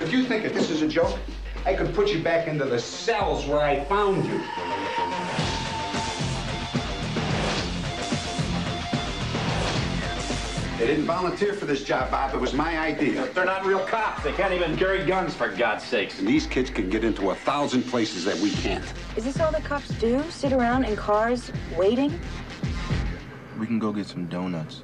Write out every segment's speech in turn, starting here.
If you think that this is a joke, I could put you back into the cells where I found you. They didn't volunteer for this job, Bob. It was my idea. They're not real cops. They can't even carry guns, for God's sakes. And these kids can get into 1,000 places that we can't. Is this all the cops do? Sit around in cars, waiting? We can go get some donuts.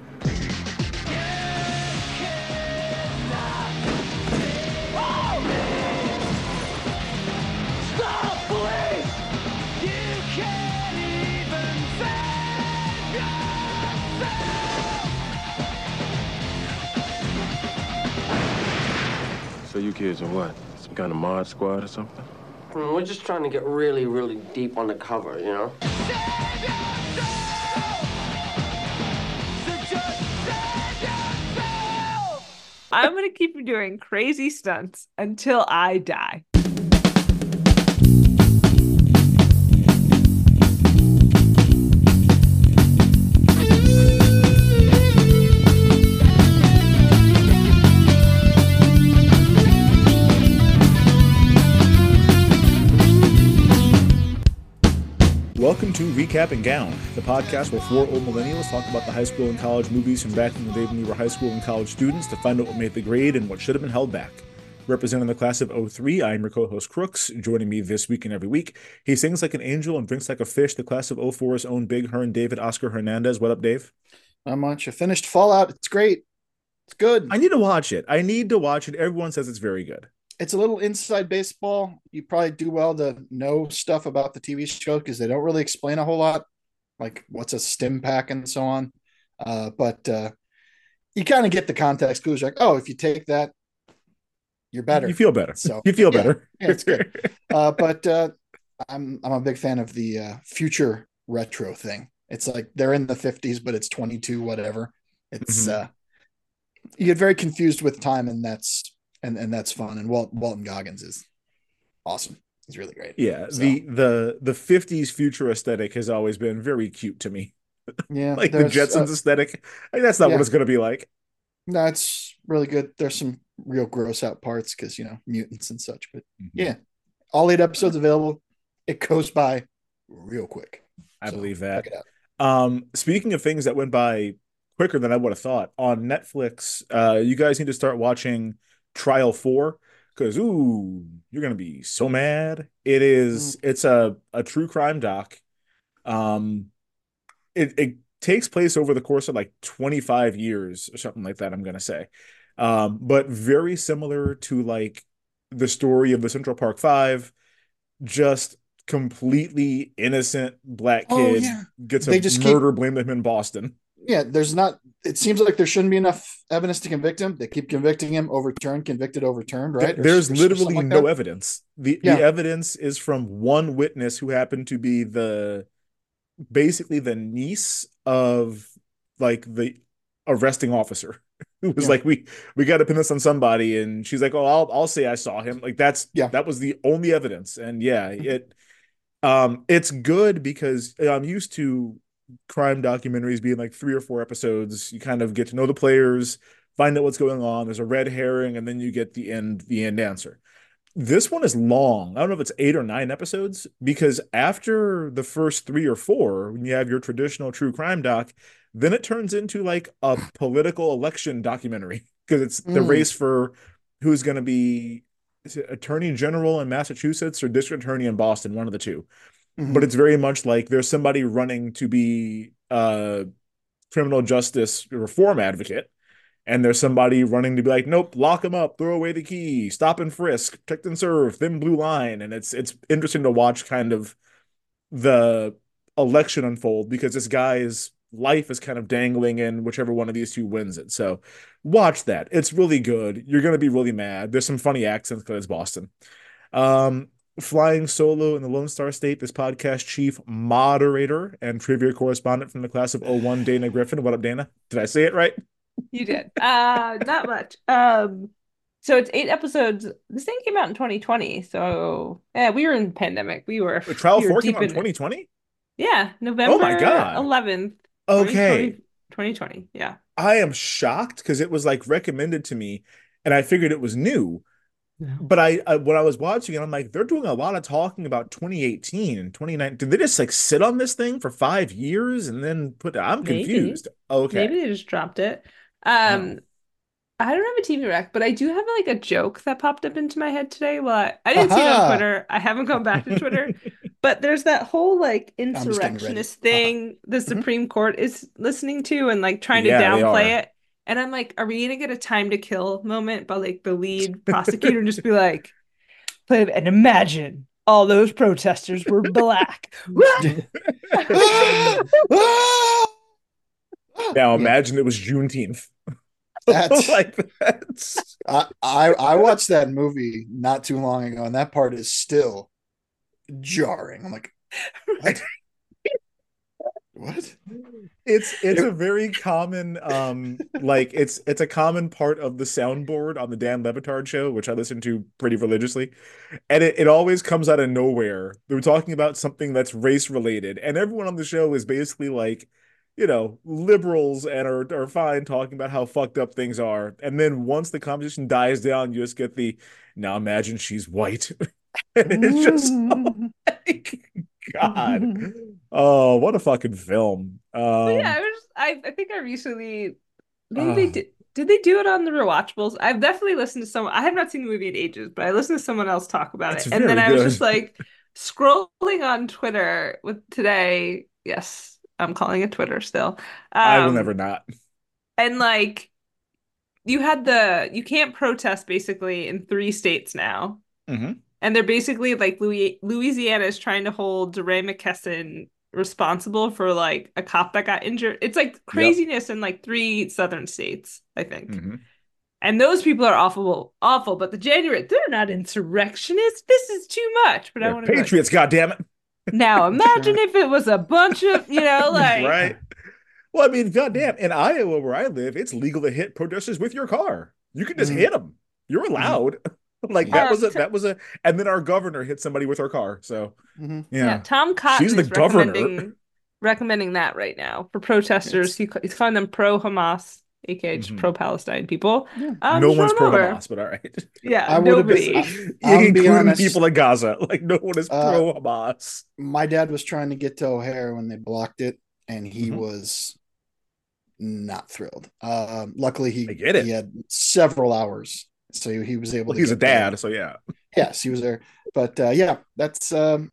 So you kids are what? Some kind of mod squad or something? We're just trying to get really, really deep on the cover, you know? I'm going to keep doing crazy stunts until I die. Welcome to Recap and Gown, the podcast where four old millennials talk about the high school and college movies from back in the day when we were high school and college students to find out what made the grade and what should have been held back. Representing the class of '03, I am your co-host Crooks. Joining me this week and every week, he sings like an angel and drinks like a fish, the class of '04's own Big Hearn David Oscar Hernandez. What up, Dave? Not much. I finished Fallout. It's great. It's good. I need to watch it. Everyone says it's very good. It's a little inside baseball. You probably do well to know stuff about the TV show because they don't really explain a whole lot, like what's a stim pack and so on. But you kind of get the context clues. Like, oh, if you take that, you're better. You feel better. So you feel better. Yeah, it's good. But I'm a big fan of the future retro thing. It's like they're in the 50s, but it's 22, whatever. It's you get very confused with time, and that's fun. And Walton Goggins is awesome. He's really great. Yeah, so, the 50s future aesthetic has always been very cute to me. Yeah, like the Jetsons aesthetic. I mean, that's not what it's going to be like. No, it's really good. There's some real gross out parts because mutants and such. But yeah, all 8 episodes available. It goes by real quick. I believe that. Check it out. Speaking of things that went by quicker than I would have thought, on Netflix, you guys need to start watching Trial 4 because you're gonna be so mad. It's a true crime doc. It takes place over the course of like 25 years or something like that, I'm gonna say. But very similar to like the story of the Central Park Five, just completely innocent black kid gets a murder blamed at him in Boston. Yeah, it seems like there shouldn't be enough evidence to convict him. They keep convicting him, overturned, convicted, overturned, right? There's literally no evidence. The evidence is from one witness who happened to be basically the niece of like the arresting officer who was like, we got to pin this on somebody. And she's like, oh, I'll say I saw him. Like that was the only evidence. And it's good because I'm used to crime documentaries being like 3 or 4 episodes. You kind of get to know the players, find out what's going on. There's a red herring, and then you get the end answer. This one is long. I don't know if it's 8 or 9 episodes, because after the first 3 or 4, when you have your traditional true crime doc, then it turns into like a political election documentary because it's the race for who's going to be attorney general in Massachusetts or district attorney in Boston, one of the two. But it's very much like there's somebody running to be a criminal justice reform advocate, and there's somebody running to be like, nope, lock him up, throw away the key, stop and frisk, protect and serve, thin blue line. And it's interesting to watch kind of the election unfold because this guy's life is kind of dangling in whichever one of these two wins it. So watch that. It's really good. You're going to be really mad. There's some funny accents because it's Boston. Flying solo in the Lone Star State, this podcast chief moderator and trivia correspondent from the class of '01, Dana Griffin. What up, Dana? Did I say it right? You did. Not much. So it's 8 episodes. This thing came out in 2020. So yeah, we were in the pandemic. Trial 4 came out in 2020? Yeah, November oh my God. 11th. Okay. 2020. Yeah. I am shocked because it was like recommended to me and I figured it was new. But when I was watching it, I'm like, they're doing a lot of talking about 2018 and 2019. Did they just like sit on this thing for 5 years and then I'm Maybe. confused. Okay. Maybe they just dropped it. Oh. I don't have a TV rec, but I do have like a joke that popped up into my head today. Well, I didn't see it on Haha. Twitter. I haven't gone back to Twitter. But there's that whole like I'm just getting ready. insurrectionist thing the Mhm. Supreme Court is listening to and like trying to Yeah, they downplay are. it. And I'm like, are we gonna get a time to kill moment by like the lead prosecutor and just be like, and imagine all those protesters were black. Ah! Ah! Now Yeah, imagine it was Juneteenth. that's Like that's I watched that movie not too long ago, and that part is still jarring. I'm like, what? What? it's a very common like it's a common part of the soundboard on the Dan Levitard show, which I listen to pretty religiously. And it always comes out of nowhere. They're talking about something that's race related, and everyone on the show is basically like, liberals and are fine talking about how fucked up things are. And then once the conversation dies down, you just get the now imagine she's white. And it's just like, God. Oh, what a fucking film. But yeah, I think I recently maybe they Uh, did they do it on the rewatchables? I've definitely listened to someone I have not seen the movie in ages, but I listened to someone else talk about it's it. And then very I was good. just like scrolling on Twitter with today. Yes, I'm calling it Twitter still. I will never Um, not. and like you can't protest basically in 3 states now. Hmm. And they're basically like Louisiana is trying to hold DeRay McKesson responsible for like a cop that got injured. It's like Yep. craziness in like 3 southern states, I think. Hmm. And those people are awful, awful. But the January, they're not insurrectionists. This is too much. But I They're want to be like, patriots, goddammit. now imagine Sure. if it was a bunch of, like, Right. Well, I mean, goddamn, in Iowa where I live, it's legal to hit protesters with your car. You can just Mhm. hit them. You're Mhm. allowed. Like Yeah. that was a, and then our governor hit somebody with her car. So Mhm. yeah, yeah, Tom she's Cotton the is governor. recommending that right now for protesters. It's He's calling them pro-Hamas, aka just Mhm. pro-Palestine people. yeah. No Just one's run them pro over. Hamas, but all right. Yeah, I would have been. nobody. I'll be Including honest. people in Gaza. Like no one is Uh, pro Hamas. my dad was trying to get to O'Hare when they blocked it, and he Hmm. was not thrilled. Luckily, I he get it. he had several hours, so he was able Well, to he's a get there. dad, so yeah. Yes, he was there. But yeah, that's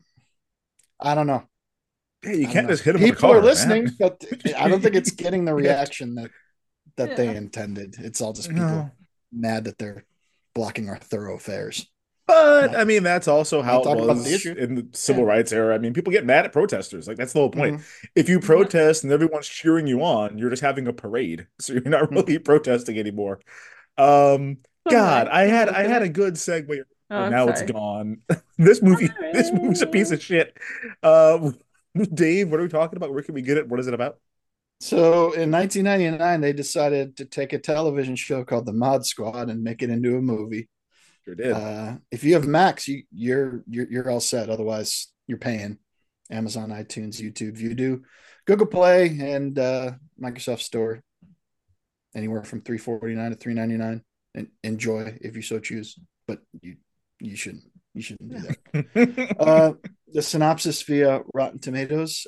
I don't know. Hey, you I don't can't know. just hit him with a People are car, listening, man. but I don't think it's getting the reaction that they Yeah. intended. It's all just No. people mad that they're blocking our thoroughfares. But Not, I mean, that's also how not it talking about the was issue. in the civil Yeah. rights era. I mean, people get mad at protesters. Like that's the whole point. Mhm. If you Yeah. protest and everyone's cheering you on, you're just having a parade. So you're not Mhm. really protesting anymore. Um, God, Totally. I'm I looking had at a it. good segue. Oh, And I'm now it's sorry. gone. This movie's a piece Sorry. of shit. Um, Dave, what are we talking about? Where can we get it? What is it about? So in 1999, they decided to take a television show called The Mod Squad and make it into a movie. Sure did. If you have Max, you're all set. Otherwise, you're paying Amazon, iTunes, YouTube, Vudu, Google Play, and Microsoft Store. Anywhere from $3.49 to $3.99. And enjoy if you so choose, but you shouldn't do that. The synopsis via Rotten Tomatoes.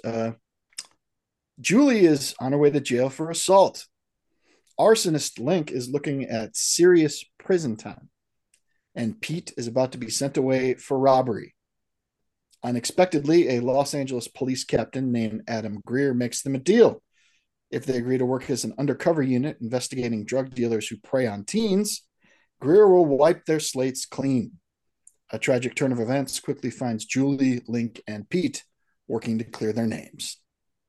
Julie is on her way to jail for assault. Arsonist Link is looking at serious prison time. And Pete is about to be sent away for robbery. Unexpectedly, a Los Angeles police captain named Adam Greer makes them a deal. If they agree to work as an undercover unit investigating drug dealers who prey on teens, Greer will wipe their slates clean. A tragic turn of events quickly finds Julie, Link, and Pete working to clear their names.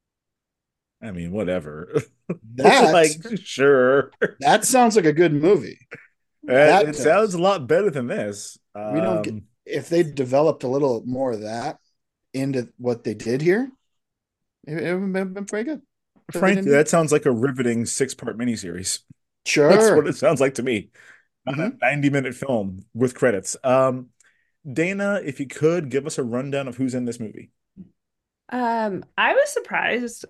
I mean, whatever. That Like, sure. that sounds like a good movie. That It does. sounds a lot better than this. We don't get if they developed a little more of that into what they did here, it would have been pretty good. But they Frankly, didn't. that sounds like a riveting 6-part miniseries. That's Sure. what it sounds like to me. Not a Mhm. 90-minute film with credits. Dana, if you could give us a rundown of who's in this movie. I was surprised.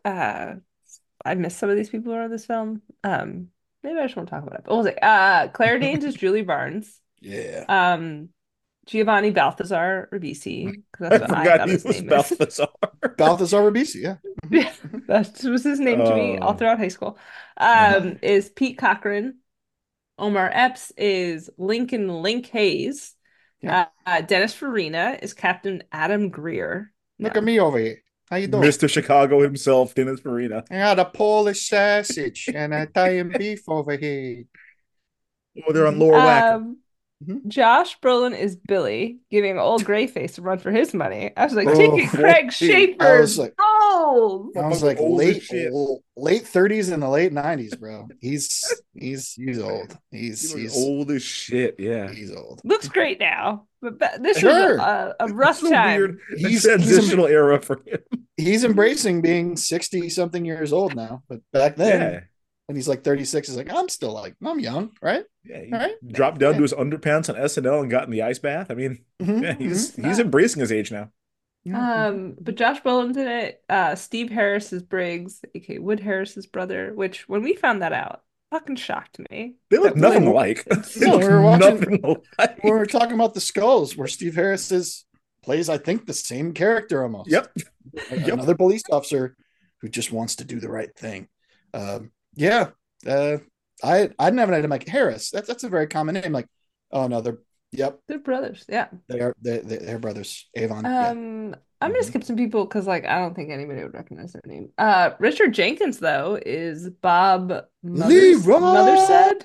I missed some of these people who are in this film. Maybe I just won't talk about it. But we'll see. Claire Danes is Julie Barnes. Yeah. Giovanni Balthazar Ribisi, because I that's what I forgot thought he his was name is. Balthazar. Balthazar Ribisi, yeah. Yeah, that was his name to me all Oh. throughout high school. Uh-huh. Is Pete Cochran. Omar Epps is Lincoln Link Hayes. Yeah. Dennis Farina is Captain Adam Greer. Look No. at me over here. How you doing? Mr. Chicago himself, Dennis Farina. I got a Polish sausage and Italian beef over here. Oh, they're on Lower Wacker. Mhm. Josh Brolin is Billy, giving old Grayface a run for his money. I was like, Oh, taking Craig I Schaefer's was like- roles. I was like Old as shit. late 30s and the late 90s, bro. He's old. He was He's old as shit, yeah. he's old. Looks great now, but this Sure. was a rough It's a time. weird He's- transitional era for him. He's embracing being 60 something years old now, but back then when he's like 36, he's like, I'm young, right? Yeah, he All right. dropped down to his underpants on SNL and got in the ice bath. I mean, Mhm, yeah, he's mhm. embracing his age now. But Josh Brolin's in it. Steve Harris is Briggs, aka Wood Harris's brother, which when we found that out, fucking shocked me. They look That nothing Wood- alike. They No, look we were watching- nothing alike. We were talking about the skulls where Steve Harris plays, I think, the same character almost. Yep. Another police officer who just wants to do the right thing. Yeah. I never had him like Harris. That's a very common name. Like, oh no, They're brothers, yeah. they're brothers. Avon. Yeah. I'm gonna skip some people because like I don't think anybody would recognize their name. Richard Jenkins though is Bob Leroy! Mothersed.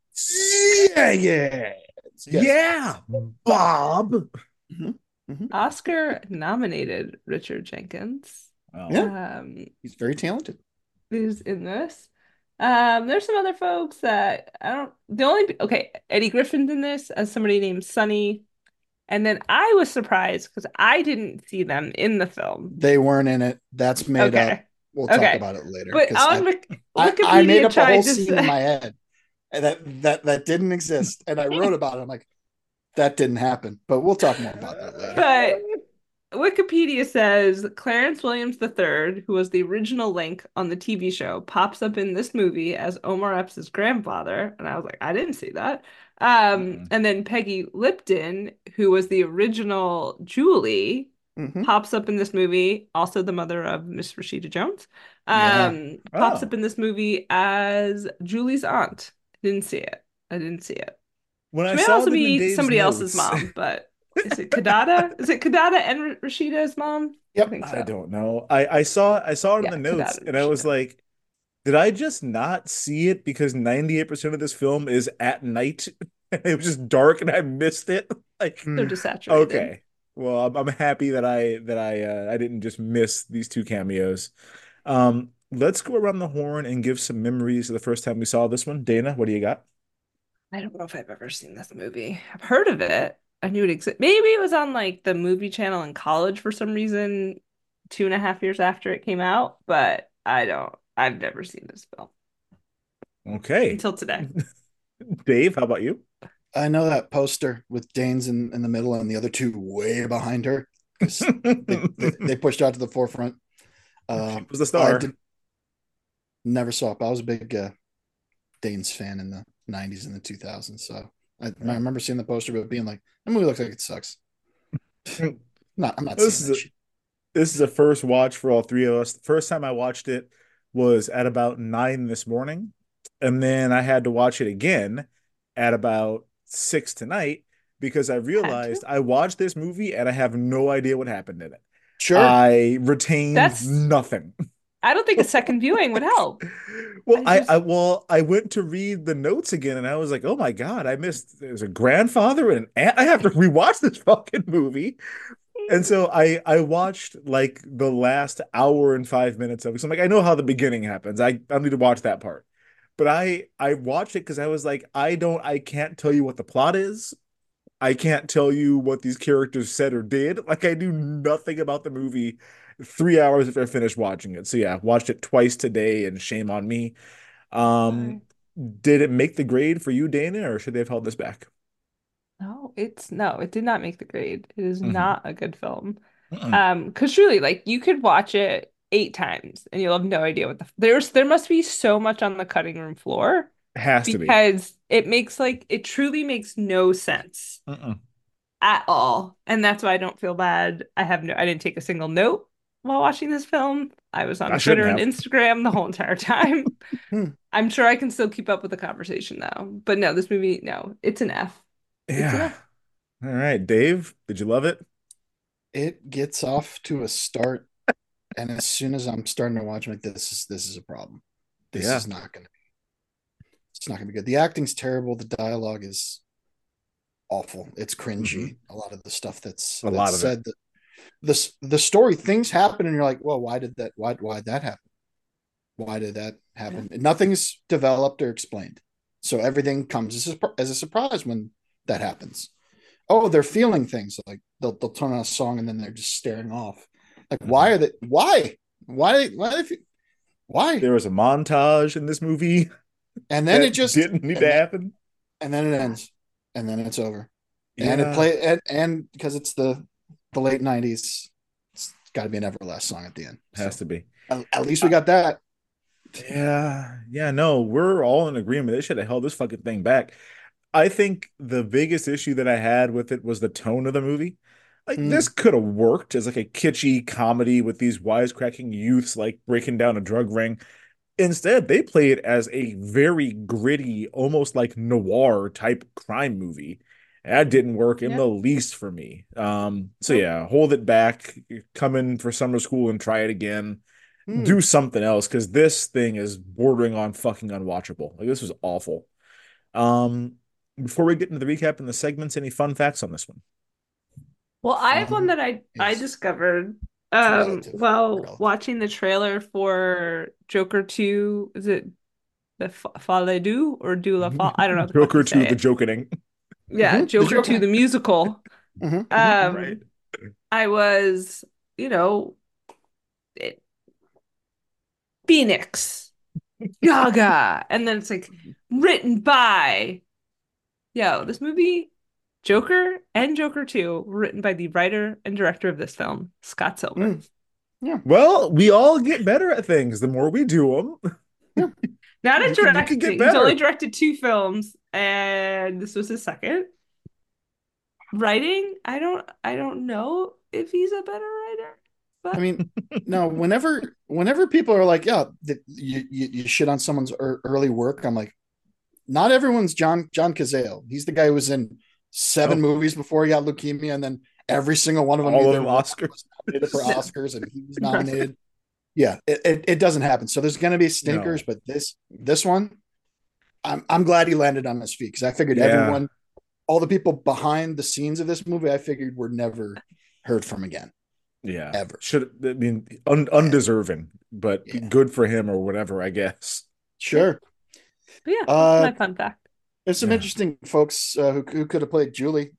Yeah. Yeah, Bob. Oscar nominated Richard Jenkins. Wow. Yeah. He's very talented. Is in this. There's some other folks that I don't. Eddie Griffin's in this as somebody named Sonny, and then I was surprised because I didn't see them in the film. They weren't in it. That's made Okay. up. We'll talk Okay. about it later. But 'cause on I Wikipedia made up a tried whole to scene in say, my head and that didn't exist, and I wrote about it. I'm like, that didn't happen. But we'll talk more about that later. but Wikipedia says Clarence Williams III, who was the original Link on the TV show, pops up in this movie as Omar Epps' grandfather, and I was like, I didn't see that. And then Peggy Lipton, who was the original Julie, Mhm. pops up in this movie, also the mother of Miss Rashida Jones. Yeah. Pops Oh. up in this movie as Julie's aunt. Didn't see it. I didn't see it. When She I may saw also them in be Dave's somebody else's notes- mom, but is it Kadada? Is it Kadada and Rashida's mom? Yep. I think so. I don't know. I saw it in Yeah, the notes, Kadada and I was Rashida. like, did I just not see it because 98% of this film is at night? It was just dark and I missed it. Like, They're just saturated. okay. Well, I'm happy that I didn't just miss these two cameos. Let's go around the horn and give some memories of the first time we saw this one. Dana, what do you got? I don't know if I've ever seen this movie. I've heard of it. I knew it existed. Maybe it was on like the movie channel in college for some reason, 2.5 years after it came out, but I've never seen this film Okay. until today. Dave, how about you? I know that poster with Danes in the middle and the other two way behind her. 'Cause they pushed out to the forefront. She was the star. Never saw it, but I was a big Danes fan in the 90s and the 2000s. So I remember seeing the poster, but being like, that movie looks like it sucks. I'm not This seeing that shit. This is a first watch for all three of us. The first time I watched it was at about 9 this morning. And then I had to watch it again at about 6 tonight because I realized I watched this movie and I have no idea what happened in it. Sure. I retained That's- nothing. I don't think a second viewing would help. Well, I just- I went to read the notes again and I was like, oh my God, I missed there's a grandfather and an aunt. I have to rewatch this fucking movie. And so I watched like the last hour and 5 minutes of it. So I'm like, I know how the beginning happens. I need to watch that part. But I watched it because I was like, I can't tell you what the plot is. I can't tell you what these characters said or did. Like I knew nothing about the movie 3 hours after I finished watching it. So yeah, watched it twice today and shame on me. Did it make the grade for you, Dana, or should they have held this back? No, it did not make the grade. It is Mhm. not a good film. Mm-mm. Because truly, like you could watch it 8 times and you'll have no idea what there must be so much on the cutting room floor Has to be. because it truly makes no sense Mm-mm. at all. And that's why I don't feel bad. I didn't take a single note while watching this film. I was on I shouldn't Twitter and have. Instagram the whole entire time. Hmm. I'm sure I can still keep up with the conversation though. But no, this movie, no, it's an F. It's an Yeah. F. All right, Dave, did you love it? It gets off to a start, and as soon as I'm starting to watch, I'm like, this is a problem. This Yeah. is not gonna it's not gonna be good. The acting's terrible, the dialogue is awful. It's cringy. A lot of the stuff that's A lot of it. said that the story, things happen and you're like, well, why'd that happen? Why did that happen? Nothing's developed or explained. So everything comes as a surprise when that happens. Oh, they're feeling things, like they'll turn on a song and then they're just staring off. Like, why are they? Why? There was a montage in this movie And then that it just didn't need to happen. and then it ends, and then it's over. Yeah. And it play and because it's the late '90s, it's got to be an Everlast song at the end. Has So to be. at least we got that. Yeah, no, we're all in agreement. They should have held this fucking thing back. I think the biggest issue that I had with it was the tone of the movie. Like, this could have worked as like a kitschy comedy with these wisecracking youths like breaking down a drug ring. Instead, they play it as a very gritty, almost like noir type crime movie. That didn't work in the least for me. So yeah, hold it back, come in for summer school and try it again. Do something else, because this thing is bordering on fucking unwatchable. Like, this was awful. Before we get into the recap and the segments, any fun facts on this one? Well, I have one that I discovered while watching the trailer for Joker 2. Is it the Fale Du or Du La Fall? I don't know. Joker 2, the joking. Yeah, Joker 2, the musical. Right. I was, Phoenix, Gaga, and then it's like written by, this movie, Joker and Joker 2, were written by the writer and director of this film, Scott Silver. Yeah. Well, we all get better at things the more we do them. Not at You can directing. get He's better. only directed 2 films, and this was his second. Writing, I don't know if he's a better writer. But I mean, no. Whenever people are like, "Yeah, you shit on someone's early work," I'm like, not everyone's John Cazale. He's the guy who was in 7 movies before he got leukemia, and then every single one of them, All of either them Oscars. was nominated for Oscars, and he was nominated. Yeah, it doesn't happen. So there's going to be stinkers, but this one, I'm glad he landed on his feet, because I figured everyone, all the people behind the scenes of this movie, I figured were never heard from again. Yeah, ever. Undeserving, but good for him or whatever, I guess. Sure. But yeah, that's my fun fact. There's some interesting folks who could have played Julie.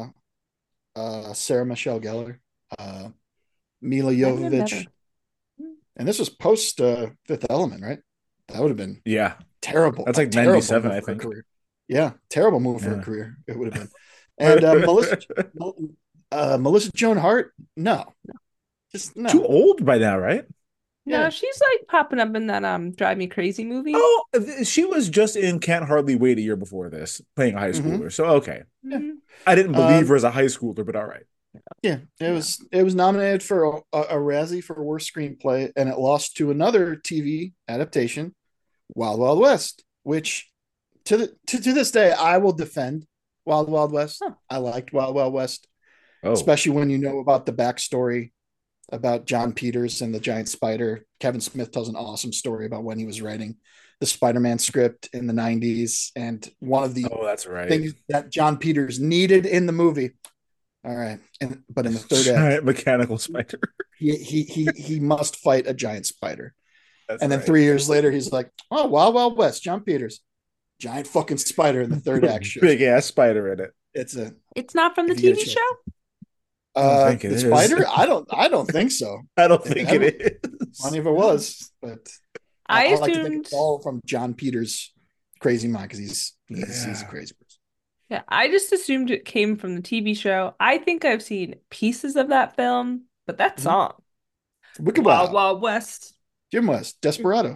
Sarah Michelle Gellar, Mila Jovovich, and this was post Fifth Element, right? That would have been terrible. That's like 97, I think. Yeah, terrible move for a career. It would have been. And Melissa Joan Hart, no, just no. Too old by now, right? No, she's like popping up in that Drive Me Crazy movie. Oh, she was just in Can't Hardly Wait a year before this, playing a high schooler. So okay, I didn't believe her as a high schooler, but all right. Yeah, it was nominated for a Razzie for worst screenplay, and it lost to another TV adaptation, Wild Wild West, which to this day I will defend Wild Wild West. I liked Wild Wild West, especially when you know about the backstory about John Peters and the giant spider. Kevin Smith tells an awesome story about when he was writing the Spider-Man script in the 90s, and one of the things that John Peters needed in the movie. All right, but in the third act, mechanical spider, he must fight a giant spider. And then 3 years later, he's like, "Oh, Wild Wild West, John Peters, giant fucking spider in the third act, big ass spider in it." It's not from the TV show. The spider? I don't think so. I don't think it is. Funny if it was, but I assumed like to think it's all from John Peters' crazy mind, because he's a crazy person. Yeah, I just assumed it came from the TV show. I think I've seen pieces of that film, but that song, Wicked Wild Wild West, Jim West, Desperado.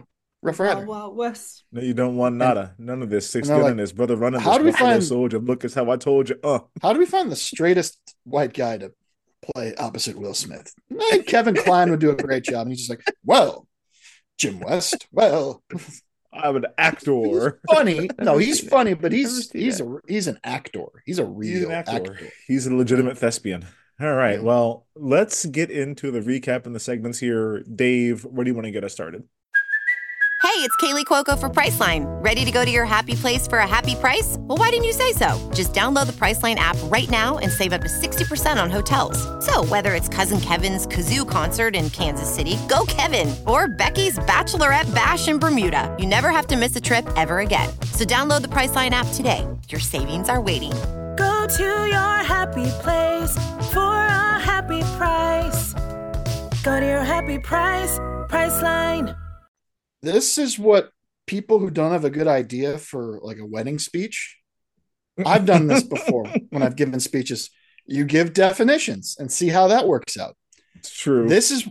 Rough Wild Rider. Wild West. No, you don't want nada. None of this. Six and they're gun like, and his brother running how this do we buffalo find- soldier. Look, it's how I told you. How do we find the straightest white guy to play opposite Will Smith? I think Kevin Kline would do a great job. And he's just like, well, Jim West, well, I'm an actor. funny. No, he's seen it. funny, but Never he's seen he's it. a he's an actor. He's a He's real an actor. actor. He's a legitimate thespian. All right. Yeah. Well, let's get into the recap and the segments here. Dave, where do you want to get us started? Hey, it's Kaylee Cuoco for Priceline. Ready to go to your happy place for a happy price? Well, why didn't you say so? Just download the Priceline app right now and save up to 60% on hotels. So whether it's Cousin Kevin's Kazoo Concert in Kansas City, go Kevin, or Becky's Bachelorette Bash in Bermuda, you never have to miss a trip ever again. So download the Priceline app today. Your savings are waiting. Go to your happy place for a happy price. Go to your happy price, Priceline. This is what people who don't have a good idea for like a wedding speech. I've done this before when I've given speeches. You give definitions and see how that works out. It's true.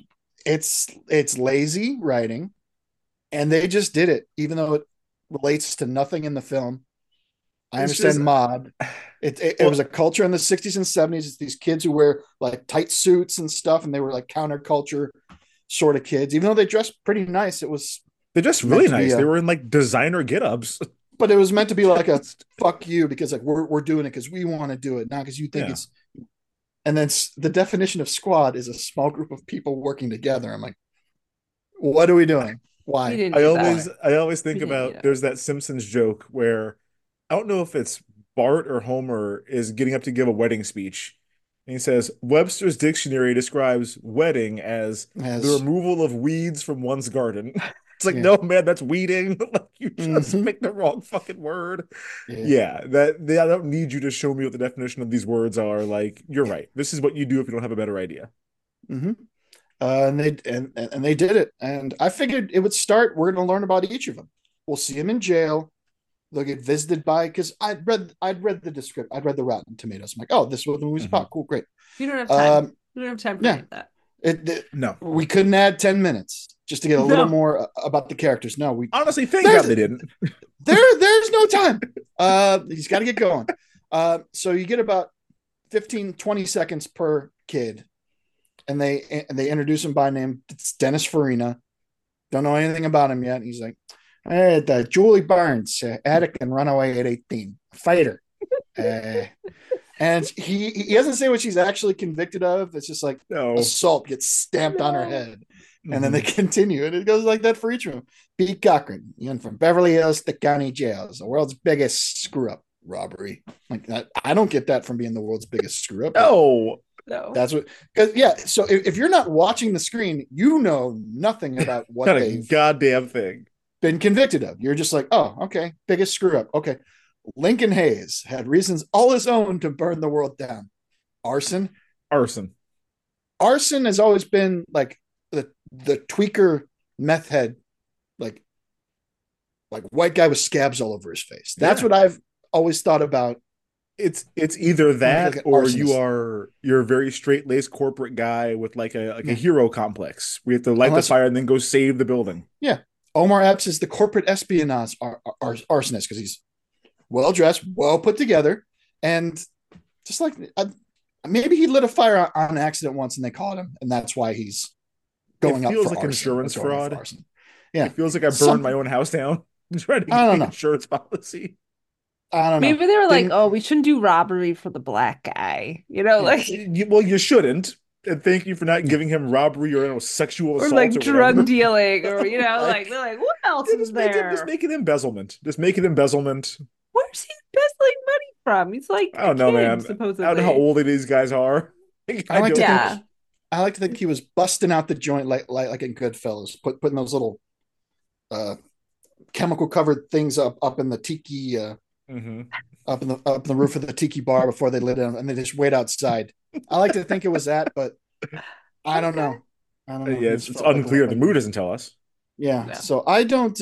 It's lazy writing, and they just did it, even though it relates to nothing in the film. I It's understand just- mod. It was a culture in the 60s and 70s. It's these kids who wear like tight suits and stuff, and they were like counterculture sort of kids. Even though they dressed pretty nice, it was They're just meant really to be nice. a- They were in like designer get-ups. but it was meant to be like a fuck you, because like we're doing it because we want to do it, not because you think Yeah. it's. And then the definition of squad is a small group of people working together. I'm like, what are we doing? He Why? didn't I do always that. I always think We didn't, about there's that Simpsons joke where I don't know if it's Bart or Homer is getting up to give a wedding speech. And he says Webster's dictionary describes wedding as As- the removal of weeds from one's garden. It's like, Yeah. no, man, that's weeding. Like you just Mhm. picked the wrong fucking word. Yeah. Yeah, I don't need you to show me what the definition of these words are. Like, you're right. This is what you do if you don't have a better idea. Mm-hmm. And they did it. And I figured it would start. We're going to learn about each of them. We'll see them in jail. They'll get visited by, because I'd read the description. I'd read the Rotten Tomatoes. I'm like, oh, this is what the movie's about. Cool, great. You don't have time. Um, You don't have time for yeah. any of that. No. We couldn't add 10 minutes just to get a little No. more about the characters. No, we Honestly, thank There's- God they didn't. there's no time. He's got to get going. So you get about 15, 20 seconds per kid, and they introduce him by name. It's Dennis Farina. Don't know anything about him yet. He's like, Julie Barnes, addict and runaway at 18, fighter. And he doesn't say what she's actually convicted of. It's just like No. assault gets stamped on her head. And then they Mhm. continue, and it goes like that for each of them. Pete Cochran, from Beverly Hills to county jails, the world's biggest screw up robbery. Like that, I don't get that from being the world's biggest screw up. No. No. That's what, because yeah. So if you're not watching the screen, you know nothing about what Not a they've goddamn thing. been convicted of. You're just like, oh, okay, biggest screw up. Okay, Lincoln Hayes had reasons all his own to burn the world down. Arson. Arson. Arson has always been like the tweaker meth head, like white guy with scabs all over his face. That's Yeah. what I've always thought about. It's either that Like an or arsonist. you're a very straight laced corporate guy with like a hero complex. We have to light Unless- the fire and then go save the building. Yeah, Omar Epps is the corporate espionage arsonist because he's well dressed, well put together, and just like maybe he lit a fire on accident once and they caught him, and that's why he's going It up feels for like arson, insurance or going up for fraud. arson. Yeah, It feels like I burned Some- my own house down trying to I get don't an know. insurance policy. I don't know. Maybe they were like, Didn't- oh, we shouldn't do robbery for the black guy. You know, like Well, you shouldn't. And thank you for not giving him robbery or sexual or assault like or drug whatever. dealing, or you know, Like- like they're like, what else Yeah, is just make there? it embezzlement. Just make it embezzlement. Where's he embezzling money from? He's like I don't know, a kid, man. supposedly. I don't know how old these guys are. I like to Yeah. think, I like to think he was busting out the joint like in Goodfellas, putting those little chemical covered things up in the tiki Mhm. up in the roof of the tiki bar before they lit it, and they just wait outside. I like to think it was that, but I don't know. I don't know. Yeah, It it's just felt like a unclear. The weapon. mood doesn't tell us. Yeah. No. So I don't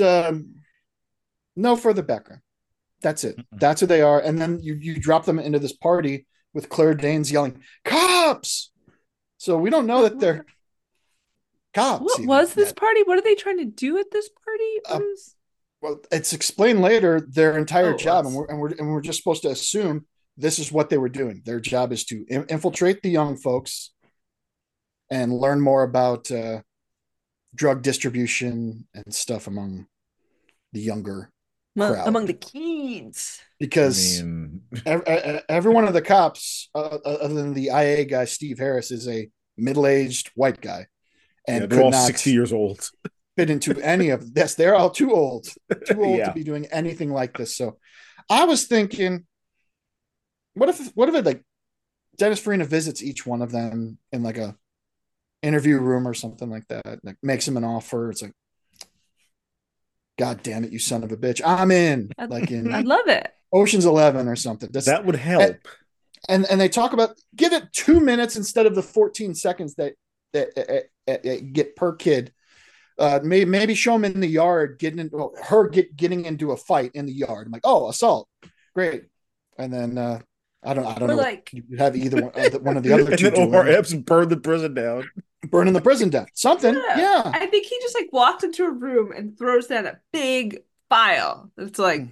no further background. That's it. That's who they are. And then you drop them into this party with Claire Danes yelling, "Cops!" So we don't know that they're cops. What even, was this that- party? What are they trying to do at this party? What is- Well, it's explained later their entire Oh, job, was. and we're just supposed to assume this is what they were doing. Their job is to infiltrate the young folks and learn more about drug distribution and stuff among the younger crowd. Among the kids. Because every one of the cops, other than the IA guy, Steve Harris, is a middle-aged white guy, and they're could all not 60 years old. fit into any of this. They're all too old Yeah. to be doing anything like this. So I was thinking, what if it like Dennis Farina visits each one of them in like a interview room or something like that, like makes him an offer. It's like, God damn it, you son of a bitch, I'm in. Like in I'd love it. Ocean's 11 or something. That would help. And they talk about give it 2 minutes instead of the 14 seconds that get per kid. Maybe show them in the yard getting into a fight in the yard. I'm like, oh, assault, great. And then I don't know. Like, you have either one of the other And two then doing Omar it. Epps burn the prison down. Burning the prison down. Something. Yeah. I think he just like walks into a room and throws down a big file. It's like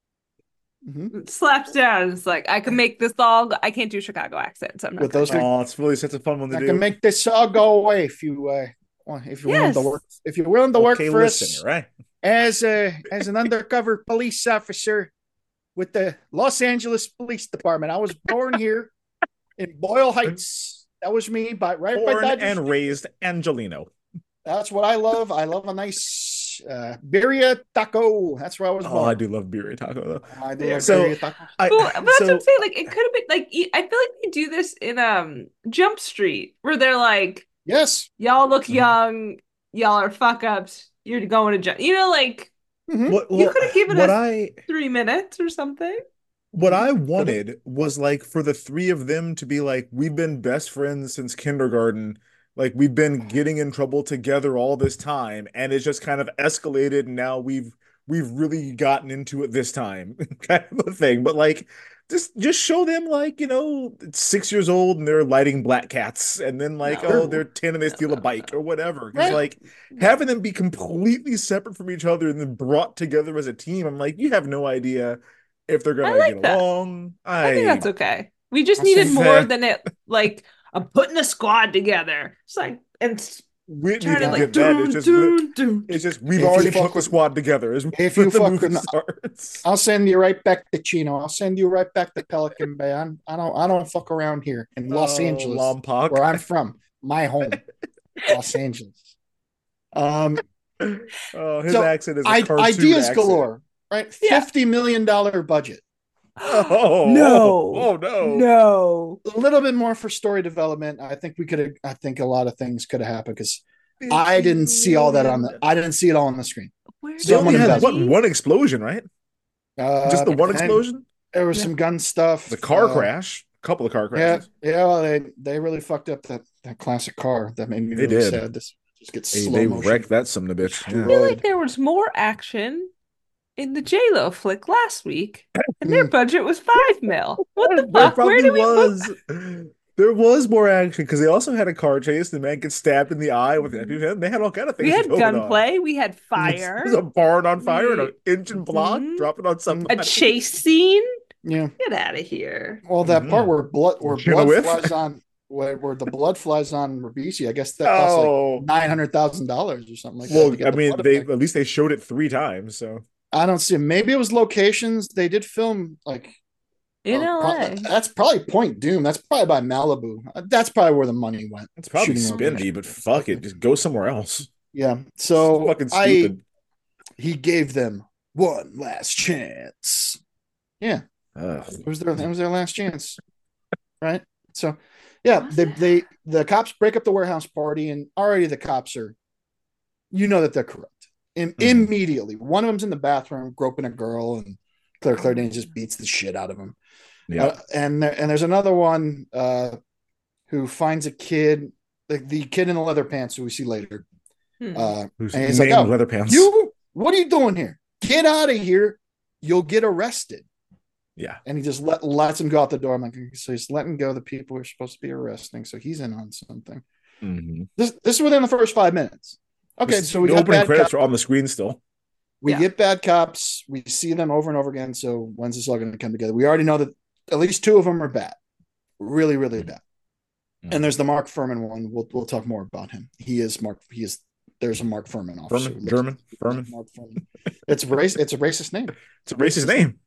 slaps down. And it's like, I can make this all. I can't do Chicago accents. I'm not With gonna those try. Oh, it's really such a fun one to I do. can make this all go away if you're willing to work. If you're willing to work Okay, for listen, us, right? as an undercover police officer with the Los Angeles Police Department. I was born here in Boyle Heights. That was me, right by Born Dodger and Street. raised Angelino. That's what I love. I love a nice birria taco. That's where I was Oh, born. I do love birria taco though. I do love So, birria taco. Well, but that's what I'm saying. Like, it could have been like I feel like they do this in Jump Street, where they're like, yes, y'all look young, y'all are fuck ups. You're going to jump. You know, like you could have given us 3 minutes or something. What I wanted was like for the three of them to be like, we've been best friends since kindergarten. Like we've been getting in trouble together all this time, and it's just kind of escalated. And now we've really gotten into it this time, kind of a thing. But like, just show them like 6 years old and they're lighting black cats, and then like they're 10 and they steal a bike or whatever. Because like having them be completely separate from each other and then brought together as a team, I'm like, you have no idea if they're gonna like get that. along. I think that's okay. We just needed more than it. Like I'm putting a squad together. It's like we trying to didn't like get that. It's just we've already put the squad together. If you fucking, I'll send you right back to Chino. I'll send you right back to Pelican Bay. I don't fuck around here in Los Angeles, Lompoc, where I'm from, my home, Los Angeles. His accent is a cartoon ideas accent. galore, right? $50 million budget. Oh no! No! A little bit more for story development. I think I think a lot of things could have happened because I didn't see all that I didn't see it all on the screen. They only had one explosion, right? Just the one explosion. There was some gun stuff. The car crash. A couple of car crashes. Yeah. Well, they really fucked up that classic car. That made me really sad. This just gets slow They motion. wrecked that son of a bitch. I feel like there was more action in the J-Lo flick last week, and their budget was $5 million. What the fuck? Where did we put? There was more action because they also had a car chase. The man gets stabbed in the eye with it. They had all kind of things. We had going gunplay. on. We had fire. There's a barn on fire and an engine block dropping on somebody. A chase scene. Yeah, get out of here. Well, that part where blood Chenoweth? flies on. Where the blood flies on Ribisi, I guess that costs like $900,000 or something like that. Well, I mean, at least they showed it 3 times, so I don't see. Maybe it was locations. They did film like in LA. That's probably Point Doom. That's probably by Malibu. That's probably where the money went. It's probably Shooting spendy, but fuck it, just go somewhere else. Yeah. So fucking stupid. He gave them one last chance. Yeah. It was their last chance, right? So, yeah, the cops break up the warehouse party, and already the cops are, that they're corrupt. Immediately, one of them's in the bathroom groping a girl, and Claire Danes just beats the shit out of him. Yeah, and there's another one who finds a kid, the kid in the leather pants who we see later. Who's and he's named like, Leather Pants? What are you doing here? Get out of here! You'll get arrested. Yeah, and he just lets him go out the door. I'm like, so he's letting go the people we're supposed to be arresting. So he's in on something. Mm-hmm. This is within the first 5 minutes. Okay, so we the got opening bad credits cops. are on the screen still. We get bad cops. We see them over and over again. So when's this all going to come together? We already know that at least 2 of them are bad, really, really bad. And there's the Mark Furman one. We'll talk more about him. There's a Mark Furman officer. Furman. Mark Furman. It's a racist name. It's a racist name.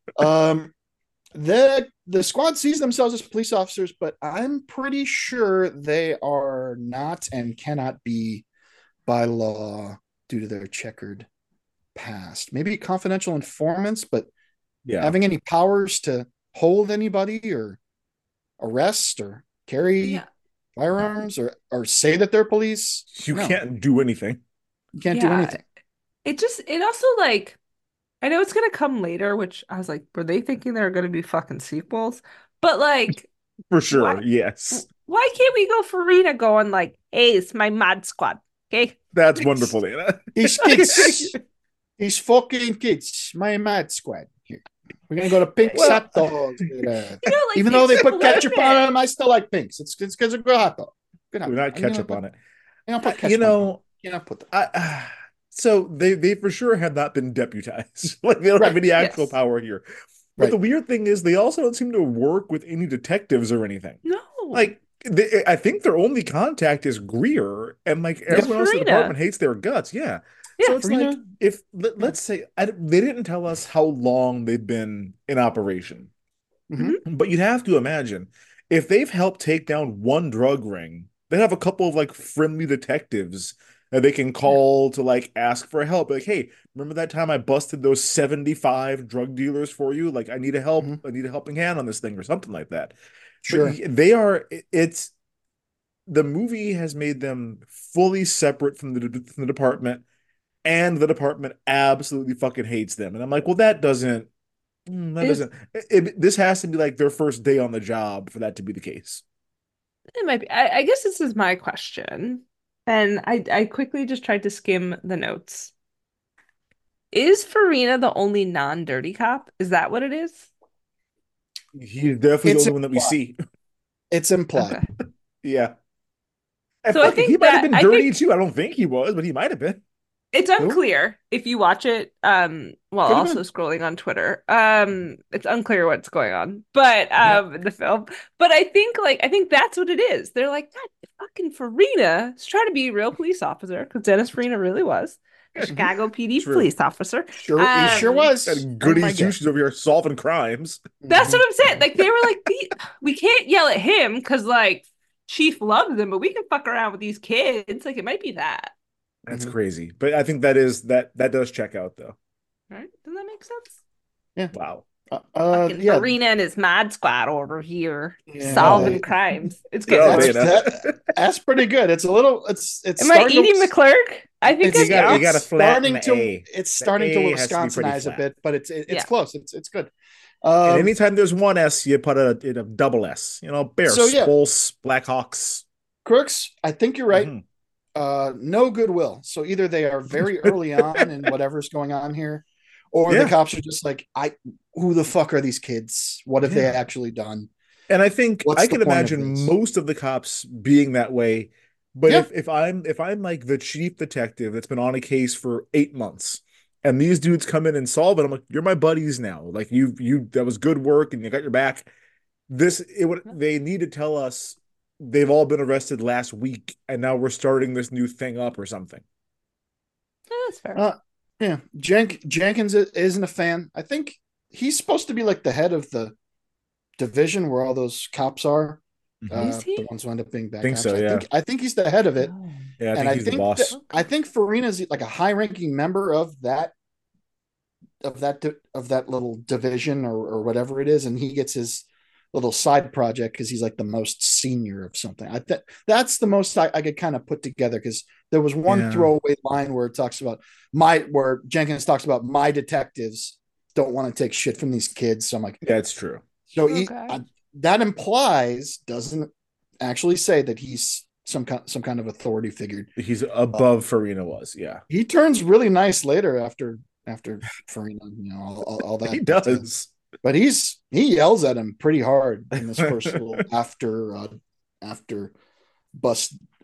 The squad sees themselves as police officers, but I'm pretty sure they are not and cannot be by law due to their checkered past. Maybe confidential informants, but having any powers to hold anybody or arrest or carry firearms or say that they're police. You can't do anything. You can't do anything. It also, like, I know it's gonna come later, which I was like, were they thinking there were gonna be fucking sequels? But like, for sure, yes. Why can't we go Farina going like, hey, it's my mod squad, okay? That's wonderful, Dana. He's kids. He's fucking kids. My mod squad. Here. We're gonna go to Pink's hot dogs. Even though they put ketchup on them, I still like Pink's. It's because of good hot dog. Good hot dog. Not ketchup on it. Put ketchup on it. Put that. So they for sure have not been deputized. Like, they don't have any actual power here. But the weird thing is, they also don't seem to work with any detectives or anything. No. Like, I think their only contact is Greer, and like everyone else in the department hates their guts. Yeah. So it's Farina. like, if let's say they didn't tell us how long they've been in operation, but you'd have to imagine if they've helped take down one drug ring, they have a couple of like friendly detectives that they can call to like ask for help. Like, hey, remember that time I busted those 75 drug dealers for you? Like, I need a helping hand on this thing or something like that. Sure. But the movie has made them fully separate from the department, and the department absolutely fucking hates them. And I'm like, well, this has to be like their first day on the job for that to be the case. It might be. I guess this is my question. And I quickly just tried to skim the notes. Is Farina the only non-dirty cop? Is that what it is? He's definitely the only one that we see. It's implied. Okay. Yeah. So I think he might have been dirty too. I don't think he was, but he might have been. It's unclear if you watch it while also scrolling on Twitter. It's unclear what's going on, but in the film. But I think that's what it is. They're like, God, fucking Farina is trying to be a real police officer, because Dennis Farina really was a Chicago PD police officer. Sure, he sure was. And goody juices over here solving crimes. That's what I'm saying. Like, they were like, we can't yell at him because like Chief loves them, but we can fuck around with these kids. Like, it might be that. That's crazy. But I think that does check out though. Right? Does that make sense? Yeah. Wow. Farina and his mod squad over here solving crimes. It's good. That's pretty good. It's a little. It's. Am I eating McClurk? I think you got to flatten the A. It's starting to Wisconsinize a bit, but it's close. It's good. And anytime there's one S, you put a double S. Bears, Bulls, Blackhawks. Crooks, I think you're right. No goodwill. So either they are very early on in whatever's going on here, or the cops are just like, who the fuck are these kids? What have they actually done? And I think I can imagine most of the cops being that way. But if I'm like the chief detective that's been on a case for 8 months, and these dudes come in and solve it, I'm like, you're my buddies now. Like, that was good work, and you got your back. They need to tell us they've all been arrested last week, and now we're starting this new thing up or something. That's fair. Yeah, Jenkins isn't a fan. I think he's supposed to be like the head of the division where all those cops are. The ones who end up being bad cops. So, yeah. I think he's the head of it. Yeah, I think he's the boss. I think Farina's like a high-ranking member of that little division or whatever it is, and he gets his little side project because he's like the most senior of something. That's the most I could kind of put together, because there was one throwaway line where it talks about where Jenkins talks about my detectives don't want to take shit from these kids. So I'm like, that's true. So that doesn't actually say that he's some kind of authority figure. He's above Farina was. Yeah, he turns really nice later after Farina. All that he does. But he yells at him pretty hard in this first little after bust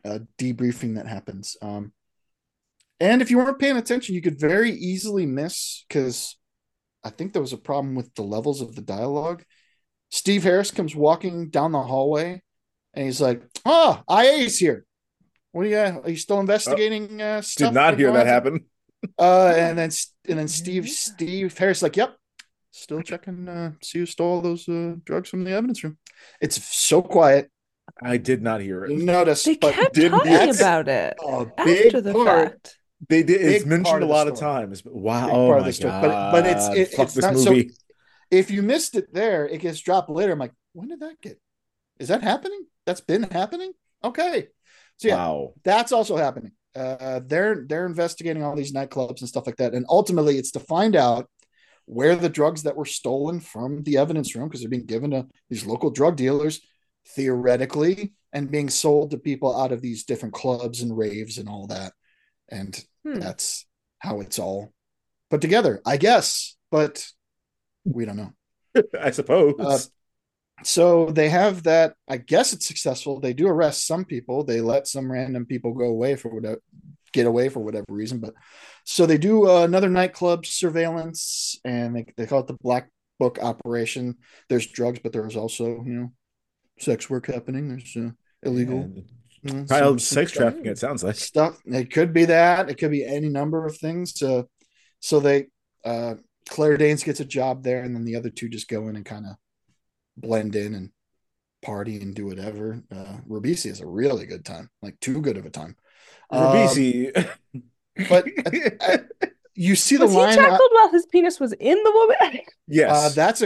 debriefing that happens. And if you weren't paying attention, you could very easily miss, because I think there was a problem with the levels of the dialogue. Steve Harris comes walking down the hallway, and he's like, "Oh, IA's here. What are you still investigating stuff?" Did not hear that happen. And then Steve Harris like, "Yep, still checking. See who stole those drugs from the evidence room." It's so quiet. I did not hear it. You notice They but kept didn't- talking that's about it a big after the part. fact. They did. It's Big mentioned part a of the lot of story. times. But wow! Big Oh part of my the story. god! But Fuck it's this not movie. so. If you missed it there, it gets dropped later. I'm like, when did that get? Is that happening? That's been happening. Okay, so yeah, Wow! that's also happening. They're investigating all these nightclubs and stuff like that, and ultimately, it's to find out where the drugs that were stolen from the evidence room, because they're being given to these local drug dealers, theoretically, and being sold to people out of these different clubs and raves and all that. And that's how it's all put together, I guess, but we don't know. I suppose. So they have that. I guess it's successful. They do arrest some people. They let some random people get away for whatever reason. But so they do another nightclub surveillance, and they call it the Black Book operation. There's drugs, but there's also sex work happening. There's illegal Child sex trafficking. It sounds like stuff. It could be that. It could be any number of things. So they Claire Danes gets a job there, and then the other two just go in and kind of blend in and party and do whatever. Ribisi has a really good time, like too good of a time. Ribisi. But you see the Was line. he tackled while his penis was in the woman? Yes. That's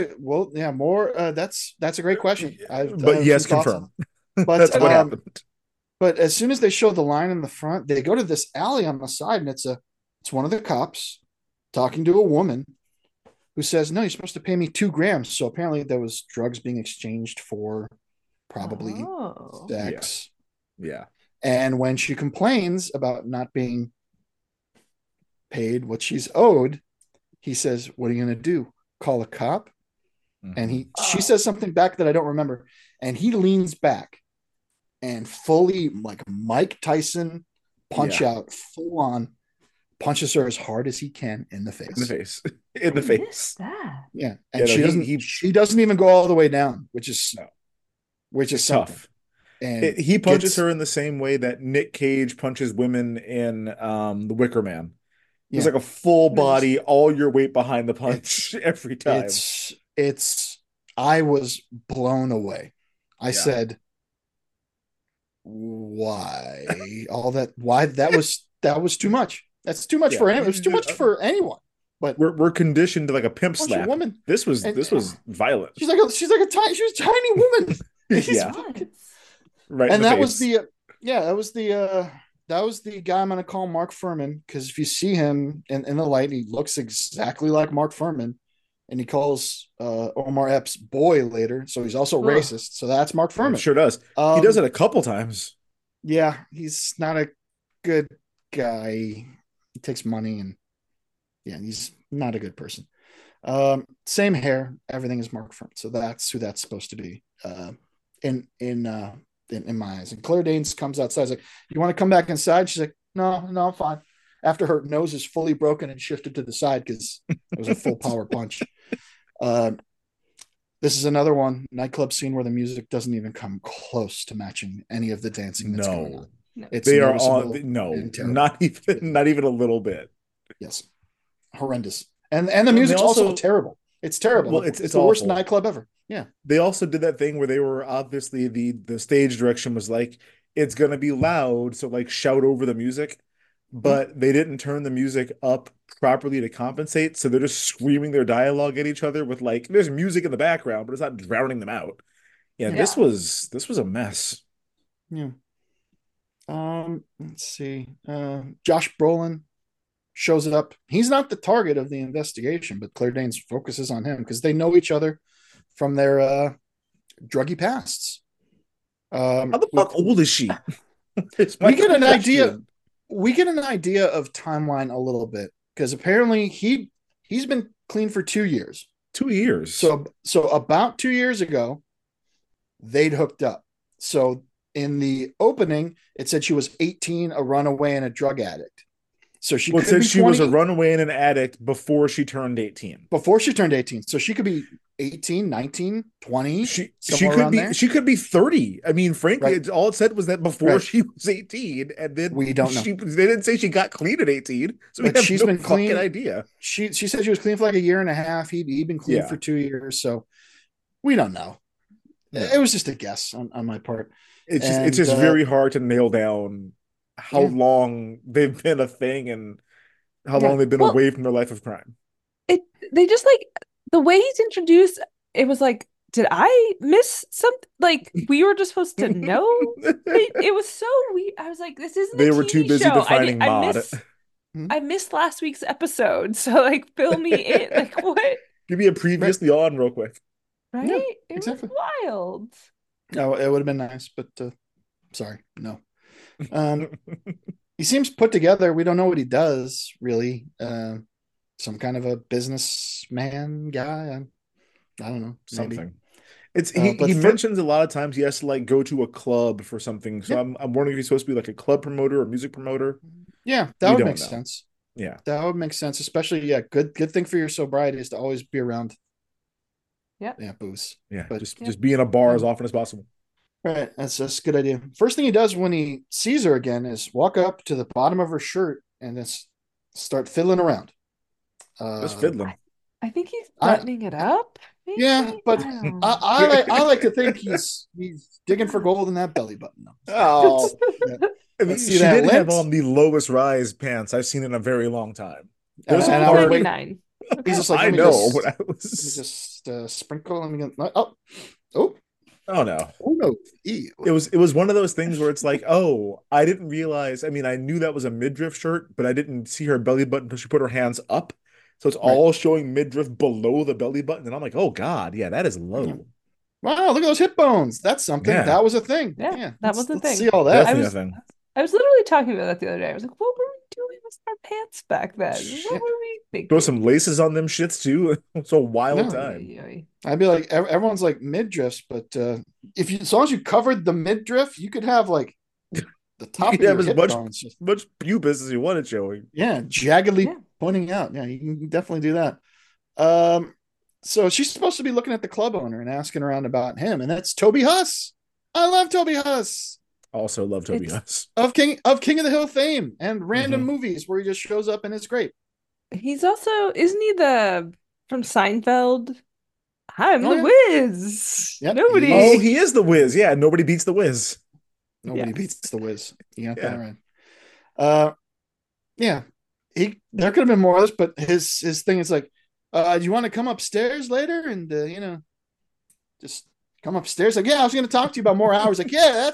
a great question. But yes, confirm. But That's what happened. But as soon as they show the line in the front, they go to this alley on the side, and it's one of the cops talking to a woman who says, "No, you're supposed to pay me 2 grams." So apparently there was drugs being exchanged for probably sex. Yeah. And when she complains about not being paid what she's owed, he says, "What are you going to do? Call a cop?" Mm-hmm. And she says something back that I don't remember. And he leans back and fully, like Mike Tyson punch out, full on punches her as hard as he can in the face. In the face. Yeah. And she doesn't even go all the way down, which is tough. And he punches her in the same way that Nick Cage punches women in The Wicker Man. He's like a full body, all your weight behind the punch every time. I was blown away. I said, why all that? Why that was too much. That's too much for anyone. It was too much for anyone. But we're conditioned to like a pimp slap. Woman. This was violent. She was a tiny woman. Right. And that was the guy I'm going to call Mark Furman, because if you see him in the light, he looks exactly like Mark Furman, and he calls Omar Epps boy later, so he's also racist. So that's Mark Furman. Sure does. He does it a couple times. Yeah, he's not a good guy. He takes money, and he's not a good person. Same hair, everything is Mark Furman. So that's who that's supposed to be. In my eyes. And Claire Danes comes outside. She's like, "You want to come back inside?" She's like, No, I'm fine. After her nose is fully broken and shifted to the side because it was a full power punch. This is another one, nightclub scene where the music doesn't even come close to matching any of the dancing that's going on. They are on not even a little bit. Yes. Horrendous. And the music's also terrible. It's terrible. Well, it's the awful. worst nightclub ever. Yeah. They also did that thing where they were obviously the stage direction was like, it's gonna be loud, so like shout over the music. But they didn't turn the music up properly to compensate, so they're just screaming their dialogue at each other with like there's music in the background, but it's not drowning them out. Yeah. This was a mess. Yeah. Let's see. Josh Brolin shows up. He's not the target of the investigation, but Claire Danes focuses on him because they know each other from their druggy pasts. How the fuck old is she? We get an idea. We get an idea of timeline a little bit because apparently he's been clean for 2 years. 2 years. So about 2 years ago, they'd hooked up. So in the opening, it said she was 18, a runaway, and a drug addict. So she Well, it could be said she was a 20 runaway and an addict before she turned 18. before she turned 18. So she could be 18, 19, 20. She somewhere could around be there. she could be 30. I mean, frankly, Right. all it said was that before Right. she was 18, and then We don't know. They didn't say she got clean at 18, so we But have she's no been fucking clean. idea. She said she was clean for like a year and a half. He'd been clean Yeah. for 2 years. So we don't know. No. It was just a guess on my part. It's And, just very hard to nail down how Yeah. long they've been a thing and how Yeah. long they've been Well- away from their life of crime. They just like the way he's introduced, it was like, did I miss something? Like we were just supposed to know? It was so weird. I was like, this isn't They a were TV too busy show. defining mod. I missed last week's episode, so like fill me in. Like what? Give me a previously on real quick. Right? Yeah, It exactly. was wild. No, it would have been nice, but sorry, no. He seems put together. We don't know what he does really. Some kind of a businessman guy. I don't know. Maybe. Something. It's But he for- mentions a lot of times he has to like go to a club for something. So Yep. I'm wondering if he's supposed to be like a club promoter or music promoter. Yeah, that We would don't make know. sense. Yeah. That would make sense, especially good thing for your sobriety is to always be around. Yep. Yeah, booze. Yeah. But- Just be in a bar as often as possible. Right, that's a good idea. First thing he does when he sees her again is walk up to the bottom of her shirt and just start fiddling around. Just fiddling. I think he's I- buttoning it up. Maybe? Yeah, but I don't know. I like to think he's digging for gold in that belly button. Oh. Yeah. I mean, Let's see she that did have lint. on the lowest rise pants I've seen in a very long time. And, There's and a I was part- waiting. 99. He's just like, I let me know, just, but I let me was. just sprinkle. Let me get, Oh no. oh no, ew. It was one of those things where it's like, oh, I didn't realize. I mean, I knew that was a midriff shirt, but I didn't see her belly button until she put her hands up. So it's all showing midriff below the belly button, and I'm like, oh God, yeah, that is low. Wow, look at those hip bones. That's something. Yeah. That was a thing. Yeah, that was a let's thing. see all that. Definitely was- a thing. I was literally talking about that the other day. I was like, what were we doing with our pants back then? Shit. What were we thinking? Throw some laces on them shits too. It's a wild No. time. Ay, ay. I'd be like, everyone's like midriffs, but if you, as long as you covered the midriff, you could have like the top could of your have as hip much- bones just Much pubis as you wanted showing. jaggedly Yeah. pointing out. Yeah, you can definitely do that. So she's supposed to be looking at the club owner and asking around about him, and that's Toby Huss. I love Toby Huss Also love Toby It's- Huss. of King of the Hill fame and random Mhm. movies where he just shows up and it's great. He's also, isn't he the from Seinfeld? I'm Oh, the yeah. Wiz. Yep. Nobody. Oh, he is the Wiz. Yeah, nobody beats the Wiz. Nobody Yes. beats the Wiz. You got Yeah. that right. Yeah. There could have been more of this, but his thing is like, do you want to come upstairs later and just come upstairs? Like, yeah, I was going to talk to you about more hours. Like,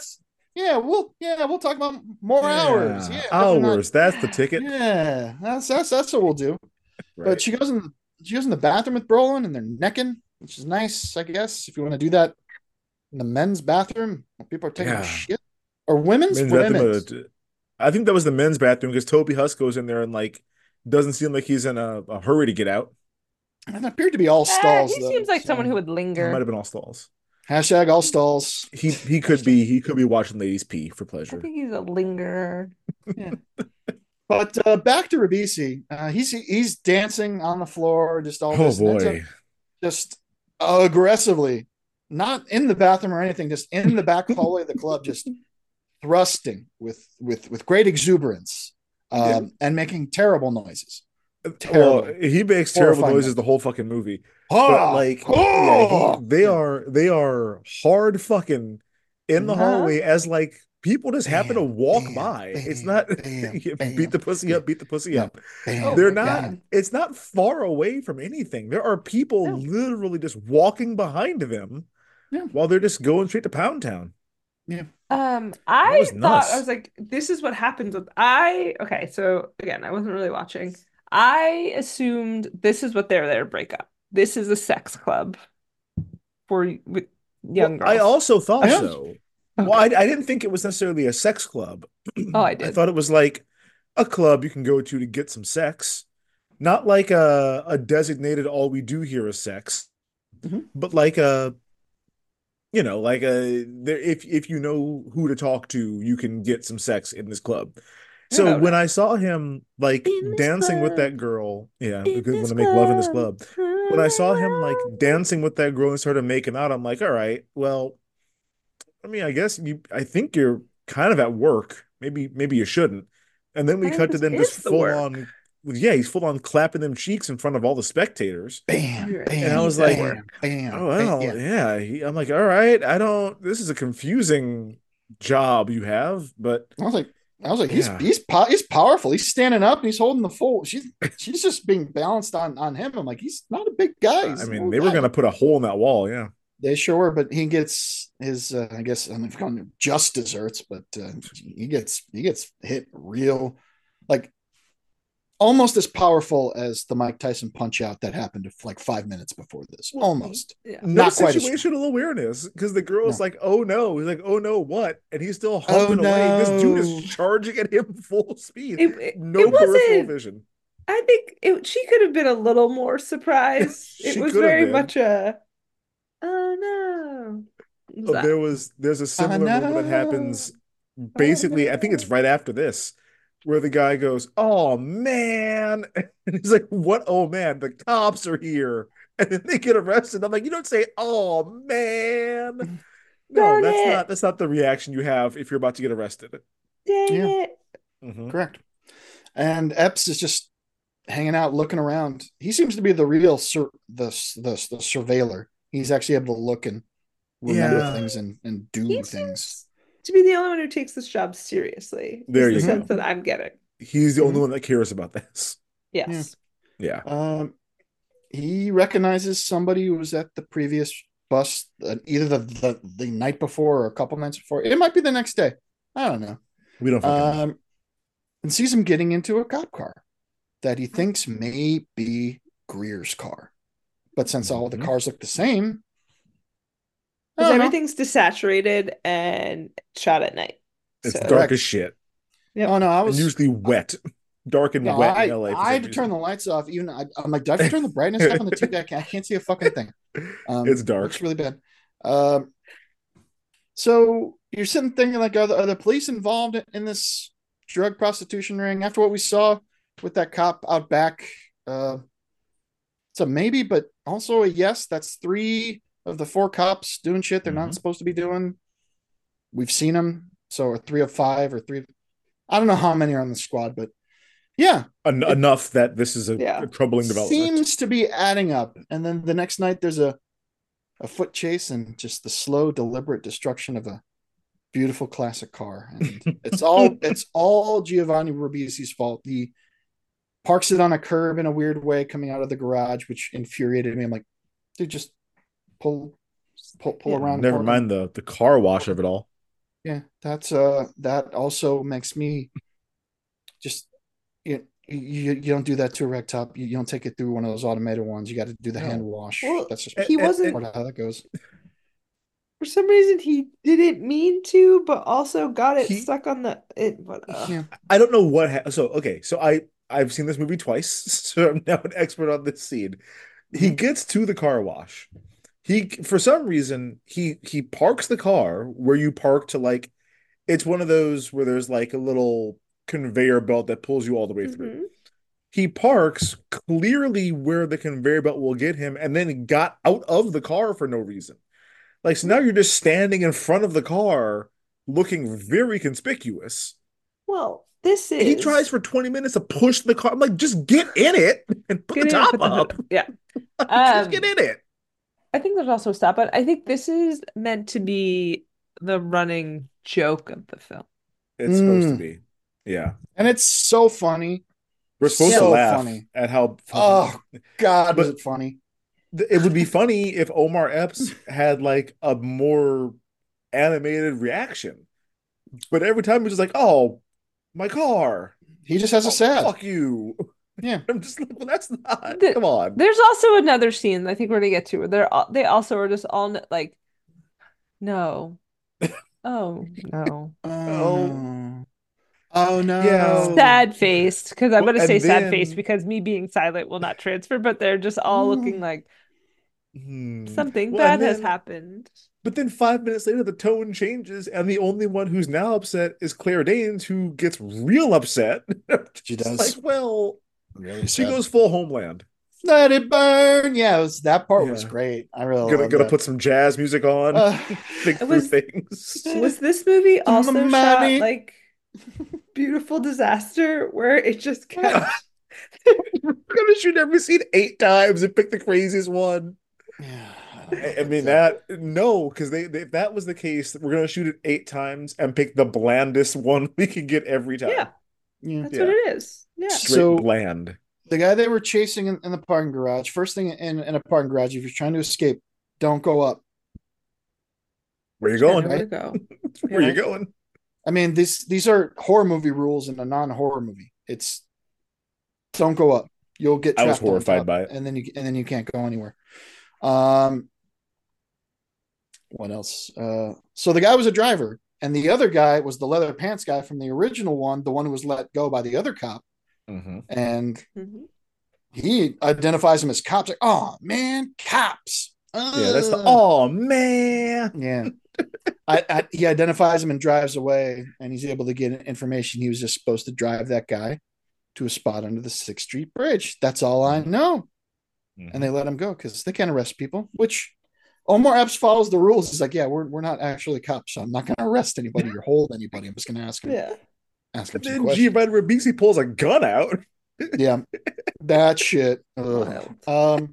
we'll talk about more hours. Yeah, definitely not- hours. That's the ticket. Yeah, that's what we'll do. Right. But she goes in the bathroom with Brolin and they're necking, which is nice, I guess. If you want to do that in the men's bathroom, when people are taking a Yeah. shit, or women's, Men's women's. bathroom, I think that was the men's bathroom because Toby Huss goes in there and like doesn't seem like he's in a hurry to get out. And it appeared to be all stalls. He though, seems like so- someone who would It linger. might have been all stalls. Hashtag all stalls. He could be watching ladies pee for I pleasure. think he's a lingerer. But back to Ribisi. He's dancing on the floor, just all Oh this. and ends up boy. just aggressively, not in the bathroom or anything, just in the back hallway of the club, just thrusting with great exuberance, and making terrible noises. Well, Terrible. he makes terrible Horrifying noises noises. the whole fucking movie. Ah, But like, ah! they are hard fucking in the Uh-huh. hallway as like people just happen to Bam, walk bam, by. It's bam, not bam, bam. beat the pussy up, beat the pussy up. Bam, They're my not. God. It's not far away from anything. There are people No. literally just walking behind them Yeah. while they're just going straight to Pound Town. I was thought nuts. I was like, this is what happens with okay, so again, I wasn't really watching. I assumed this is what they're there to break up. This is a sex club with young Well, I girls. also thought Yeah. so. Well, I didn't think it was necessarily a sex club. Oh, I I did. thought it was like a club you can go to get some sex, not like a designated all we do here is sex, Mhm. but like You know, like if you know who to talk to, you can get some sex in this club. So No, when no. I saw him like In this dancing with club. that girl, yeah, In because when this I make love in this club. club, when I saw him like dancing with that girl and started making out, I'm like, all right, well, I mean, I think you're kind of at work. Maybe you shouldn't. And then we I think cut to this them just is the full work. on, yeah, he's full on clapping them cheeks in front of all the spectators. Bam, You're a And I bam, was piece of like, bam, work. bam, oh bam. well, Yeah. yeah. I'm like, all right, I don't. This is a confusing job you have, but I was like, yeah, he's powerful. He's standing up and he's holding the full. She's just being balanced on him. I'm like, he's not a big guy. I He's a mean, little they were guy, gonna but put a hole in that wall. Yeah, they sure were. But he gets his, I guess, I don't know if you call them just desserts, but he gets hit real, like almost as powerful as the Mike Tyson punch out that happened like 5 minutes before this. well, Almost, Yeah. no not quite as strong. situational awareness because the girl's No. like, oh no, he's like, oh no, what? And he's still Oh humping away. This dude is no. charging at him full speed, It no peripheral wasn't. vision. I think she could have been a little more surprised. It She was could have very been. much a, oh no. Was that? There's a I similar moment that happens basically, I think it's right after this, where the guy goes, "Oh man," and he's like, "What? Oh man, the cops are here," and then they get arrested. I'm like, you don't say, "Oh man." No, Darn it. that's not the reaction you have if you're about to get arrested. Dang Yeah. it. Mhm. Correct. And Epps is just hanging out, looking around. He seems to be the real the surveiller. He's actually able to look and remember Yeah. things and do He things. seems to be the only one who takes this job seriously. There Is you the go. sense that I'm getting. He's the only Mhm. one that cares about this. Yes. Yeah. He recognizes somebody who was at the previous bus, either the night before or a couple nights before. It might be the next day. I don't know. We don't fucking know. And sees him getting into a cop car that he thinks may be Greer's car. But since all the Mhm. cars look the same, I Because don't know. everything's desaturated and shot at night. It's So dark as shit. Yep. Oh no, I And was usually wet. Dark and no, wet in LA for I some had to turn reason. the lights off. Even I'm like, do I have to turn the brightness up on the TV? I can't see a fucking thing. It's dark. Looks really bad. So you're sitting thinking like, are the police involved in this drug prostitution ring? After what we saw with that cop out back, it's a maybe, but also a yes. That's 3 of the 4 cops doing shit they're not supposed to be doing. We've seen them. So 3 of 5 or 3. I don't know how many are on the squad, but yeah, Enough that this is Yeah. a troubling development. seems to be adding up. And then the next night there's a foot chase and just the slow, deliberate destruction of a beautiful classic car. And it's all Giovanni Ribisi's fault. He parks it on a curb in a weird way coming out of the garage, which infuriated me. I'm like, dude, just pull around. Never mind the car wash of it all. Yeah, that also makes me just you don't do that to a rag top. You don't take it through one of those automated ones. You got to do the hand wash. Well, That's just he wasn't part of how that goes. for some reason he didn't mean to, but also got it He- stuck on the it. But, Yeah. I don't know what so I've seen this movie twice, so I'm now an expert on this scene. He gets to the car wash. He for some reason he parks the car where you park to like it's one of those where there's like a little conveyor belt that pulls you all the way through. Mhm. He parks clearly where the conveyor belt will get him and then got out of the car for no reason. Like, so now you're just standing in front of the car looking very conspicuous. Well, this is He tries for 20 minutes to push the car. I'm like, just get in it and put the Get in, top put the hood up. up. Yeah. Just get in it. I think there's also a stop, but I think this is meant to be the running joke of the film. It's supposed to be. Yeah. And it's so funny. We're supposed to So laugh funny. at how Oh God, was But- it funny? it would be funny if Omar Epps had like a more animated reaction. But every time he's just like, oh, my car. He just has Oh, a sad. fuck you. Yeah. I'm just like, well, that's not. The- Come on. There's also another scene I think we're gonna get to where they also are just all like, no, oh no, Oh no. Yeah. sad faced because I'm Well, gonna say and sad then- faced because me being silent will not transfer, but they're just all looking like, Something Well, bad and has then- happened. But then 5 minutes later, the tone changes, and the only one who's now upset is Claire Danes, who gets real upset. She It's does. like, well, Really she sad. goes full Homeland. Let it burn. Yeah, that part was Yeah. great. I really Gonna loved gonna that. put some jazz music on, think through was- things. Was this movie also shot Mommy. like Beautiful Disaster, where it just kept? We're gonna shoot every scene 8 times and pick the craziest one. Yeah, I mean because if that was the case, we're gonna shoot it 8 times and pick the blandest one we can get every time. Yeah, Yeah. that's what it is. Yeah. Straight So- bland. The guy they were chasing in the parking garage. First thing in a parking garage, if you're trying to escape, don't go up. Where you going? Nowhere to go. Where you Right. going? I mean, these are horror movie rules in a non-horror movie. It's don't go up. You'll get I was trapped on horrified top, by it. and then you can't go anywhere. What else? So the guy was a driver, and the other guy was the leather pants guy from the original one, the one who was let go by the other cop, Mm-hmm. and Mhm. he identifies him as cops. Like, oh man, cops. Yeah, that's the oh man. Yeah. He identifies him and drives away, and he's able to get information. He was just supposed to drive that guy to a spot under the 6th Street Bridge. That's all I know. And they let him go because they can't arrest people, which Omar Epps follows the rules. He's like, yeah, we're not actually cops, so I'm not going to arrest anybody or hold anybody. I'm just going to ask him Yeah. some Then questions. Giovanni Ribisi pulls a gun out. Yeah, that shit. Ugh.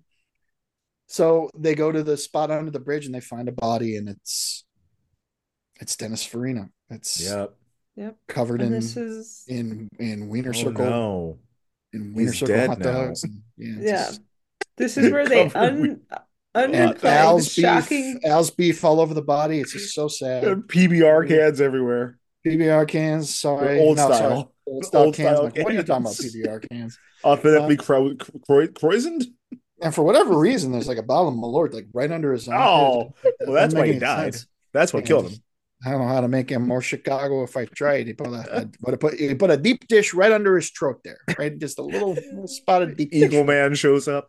So they go to the spot under the bridge and they find a body, and it's Dennis Farina. It's Yep. covered And in this is in Wiener Oh, Circle, no. in Wiener He's Circle dead hot now. dogs. And, it's yeah. just- This is where they and underplay the Al's shocking. beef all over the body. It's just so sad. PBR cans everywhere. PBR cans, sorry, Old no, style. sorry. Old style Old cans. style Like, what are you talking about? cans. PBR cans. Authentically croisoned? And for whatever reason, there's like a bottle of Malort like right under his armpit. Oh, well, that's Doesn't why make he any died. sense. That's what Yeah, killed him. I don't know how to make him more Chicago if I tried. He put a deep dish right under his throat there, right? Just a little spot of deep dish. Eagle Man shows up.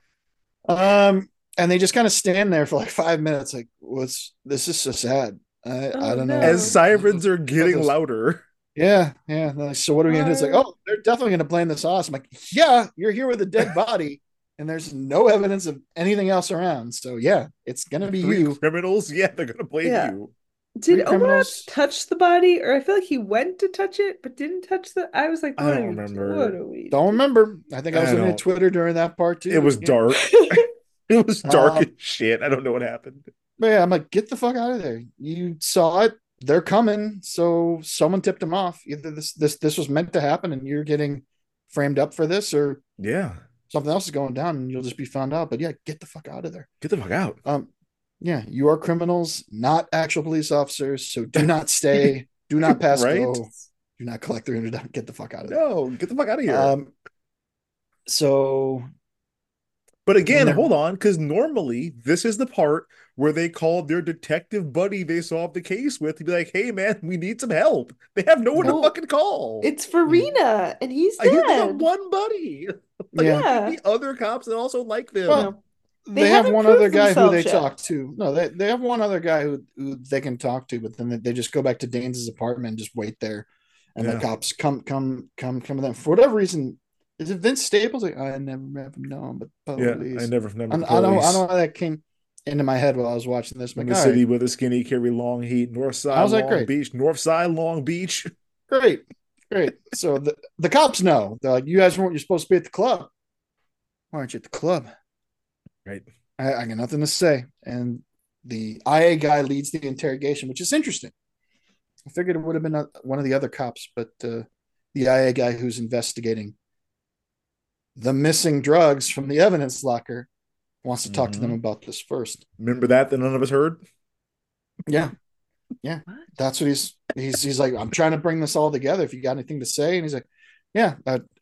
And they just kind of stand there for like 5 minutes, like, this is so sad. I don't know. As sirens are getting Those- louder. Yeah. They're like, so what are we gonna do? It's like, oh, they're definitely gonna blame the sauce. I'm like, yeah, you're here with a dead body, and there's no evidence of anything else around. So yeah, it's gonna be Three you. criminals? Yeah, they're gonna blame Yeah. you. Did Three Omar criminals. touch the body, or I feel like he went to touch it but didn't touch the? I was like, I what don't are remember. What are we? Don't remember. I think I was I looking at don't- Twitter during that part too. It was Yeah. dark. It was dark Um, as shit. I don't know what happened. But yeah, I'm like, get the fuck out of there. You saw it. They're coming. So someone tipped them off. Either this was meant to happen and you're getting framed up for this, or Yeah. something else is going down and you'll just be found out. But yeah, get the fuck out of there. Get the fuck out. Yeah, you are criminals, not actual police officers. So do not stay. Do not pass Right? go. Do not collect $300. Get the fuck out of there. No, get the fuck out of here. So But again, No. hold on, because normally this is the part where they called their detective buddy they solved the case with to be like, hey man, we need some help. They have no one No. to fucking call. It's Farina, and he's They have dead. one buddy. Like, Yeah. the other cops that also like them. Well, They they have haven't one other proved guy who they themselves yet. talk to. No, they have one other guy who they can talk to, but then they just go back to Danes' apartment and just wait there. And Yeah. the cops come to them. For whatever reason, is it Vince Staples? Like, I never have known, but Yeah, police. I never remember. I don't know how that came into my head while I was watching this. I'm In like, the all city right, with a skinny carry long heat, north side I was like, Long great. Beach, north side Long Beach. great. So the cops know. They're like, you guys weren't. You're supposed to be at the club. Why aren't you at the club? Right. I got nothing to say. And the IA guy leads the interrogation, which is interesting. I figured it would have been one of the other cops, but the IA guy who's investigating the missing drugs from the evidence locker wants to talk to them about this first. Remember that none of us heard? Yeah. That's what he's like, I'm trying to bring this all together. If you got anything to say, and he's like, yeah,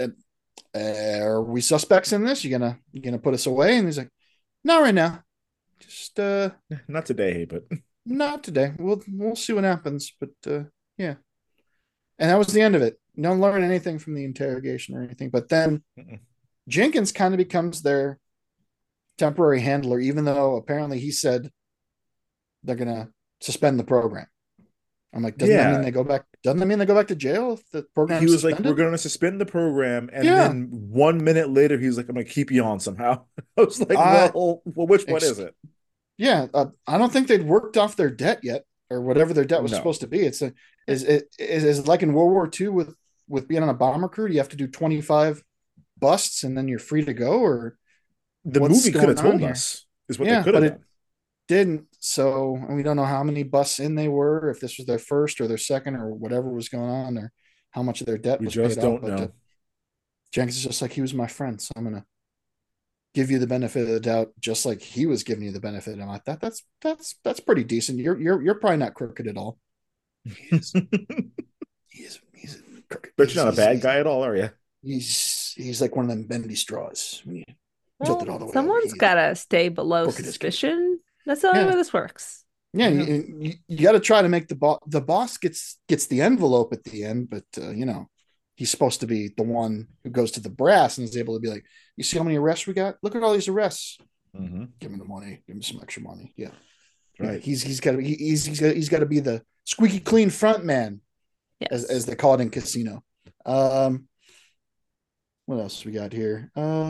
are we suspects in this? You gonna put us away? And he's like, not right now. Just Not today, but not today. We'll see what happens. But yeah. And that was the end of it. Don't learn anything from the interrogation or anything. But then Mm-mm. Jenkins kind of becomes their temporary handler, even though apparently he said they're gonna suspend the program. I'm like, doesn't that mean they go back? Doesn't that mean they go back to jail if the program? He was like, we're going to suspend the program, and then 1 minute later, he was like, I'm going to keep you on somehow. I was like, well, which one is it? Yeah, I don't think they'd worked off their debt yet, or whatever their debt was supposed to be. It's is like in World War II with being on a bomber crew. Do you have to do 25 busts and then you're free to go, or the movie could have told us is what they could have done. Didn't, so we don't know how many busts in they were, if this was their first or their second or whatever was going on, or how much of their debt was paid off. We just don't know. Jenkins is just like, he was my friend, so I'm gonna give you the benefit of the doubt, just like he was giving you the benefit. And I'm like, that's pretty decent. You're probably not crooked at all. He is. he's crooked. But you're not a bad guy at all, are you? He's like one of them bendy straws. Well, someone's got to stay below suspicion. That's the only way this works. Yeah, you got to try to make the boss gets the envelope at the end, but he's supposed to be the one who goes to the brass and is able to be like, you see how many arrests we got? Look at all these arrests. Mm-hmm. Give him the money. Give him some extra money. Yeah, right. He's got to be the squeaky clean front man, as they call it in Casino. What else we got here?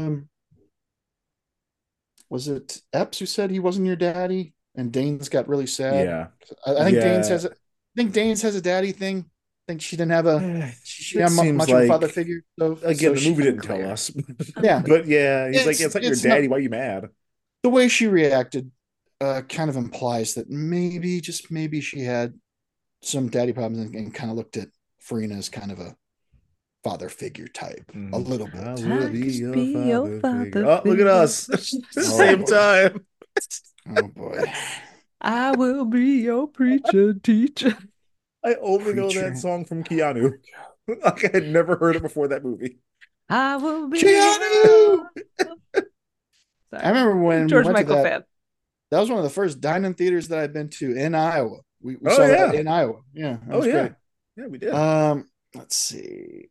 Was it Epps who said he wasn't your daddy? And Danes got really sad. Yeah, I think Danes has a daddy thing. I think she didn't have she didn't have much of a father figure. So again, the movie didn't tell us. Yeah, but yeah, he's like, it's like your daddy. Why are you mad? The way she reacted kind of implies that maybe, just maybe, she had some daddy problems and kind of looked at Farina as kind of a father figure type, a little bit. I will be your father figure. Oh, look at us at the same time. Oh boy. I will be your preacher teacher. I only know that song from Keanu. Like, I had never heard it before that movie. I will be Keanu. I remember when George Michael fan. That was one of the first dine-in theaters that I've been to in Iowa. We saw that in Iowa. Yeah. Great. Yeah, we did. Let's see.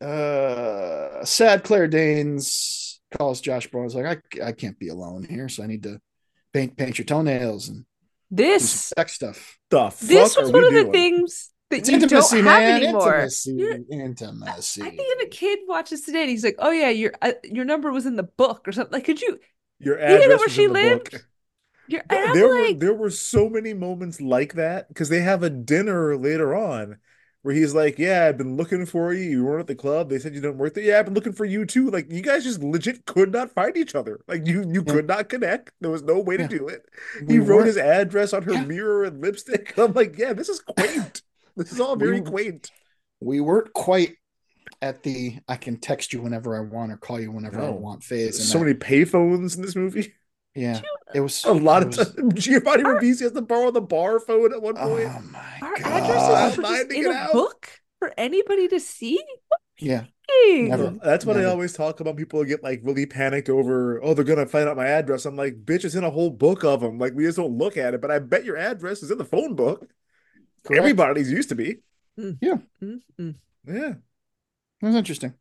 Sad Claire Danes calls Josh Brolin. Like, I can't be alone here, so I need to paint your toenails and this sex stuff. This was one of the things that you don't have anymore. Intimacy. I think if a kid watches today and he's like, "Oh yeah, your number was in the book" or something. Like, could you? Your address where was she in the lived. book. There were so many moments like that because they have a dinner later on where he's like, yeah, I've been looking for you. You weren't at the club. They said you didn't work there. Yeah, I've been looking for you too. Like, you guys just legit could not find each other. Like, you could not connect. There was no way to do it. He wrote his address on her mirror and lipstick. I'm like, yeah, this is quaint. This is all very quaint. We weren't quite at the I can text you whenever I want or call you whenever I want phase. So many payphones in this movie. Yeah, it was a lot of time. Giovanni Ribisi has to borrow the bar phone at one point. Oh my Our god! addresses were just in a book for anybody to see. Yeah, never. That's what I always talk about. People get like really panicked over, oh, they're gonna find out my address. I'm like, bitch, it's in a whole book of them. Like, we just don't look at it. But I bet your address is in the phone book. Correct. Everybody's used to be. Yeah, yeah. It was interesting.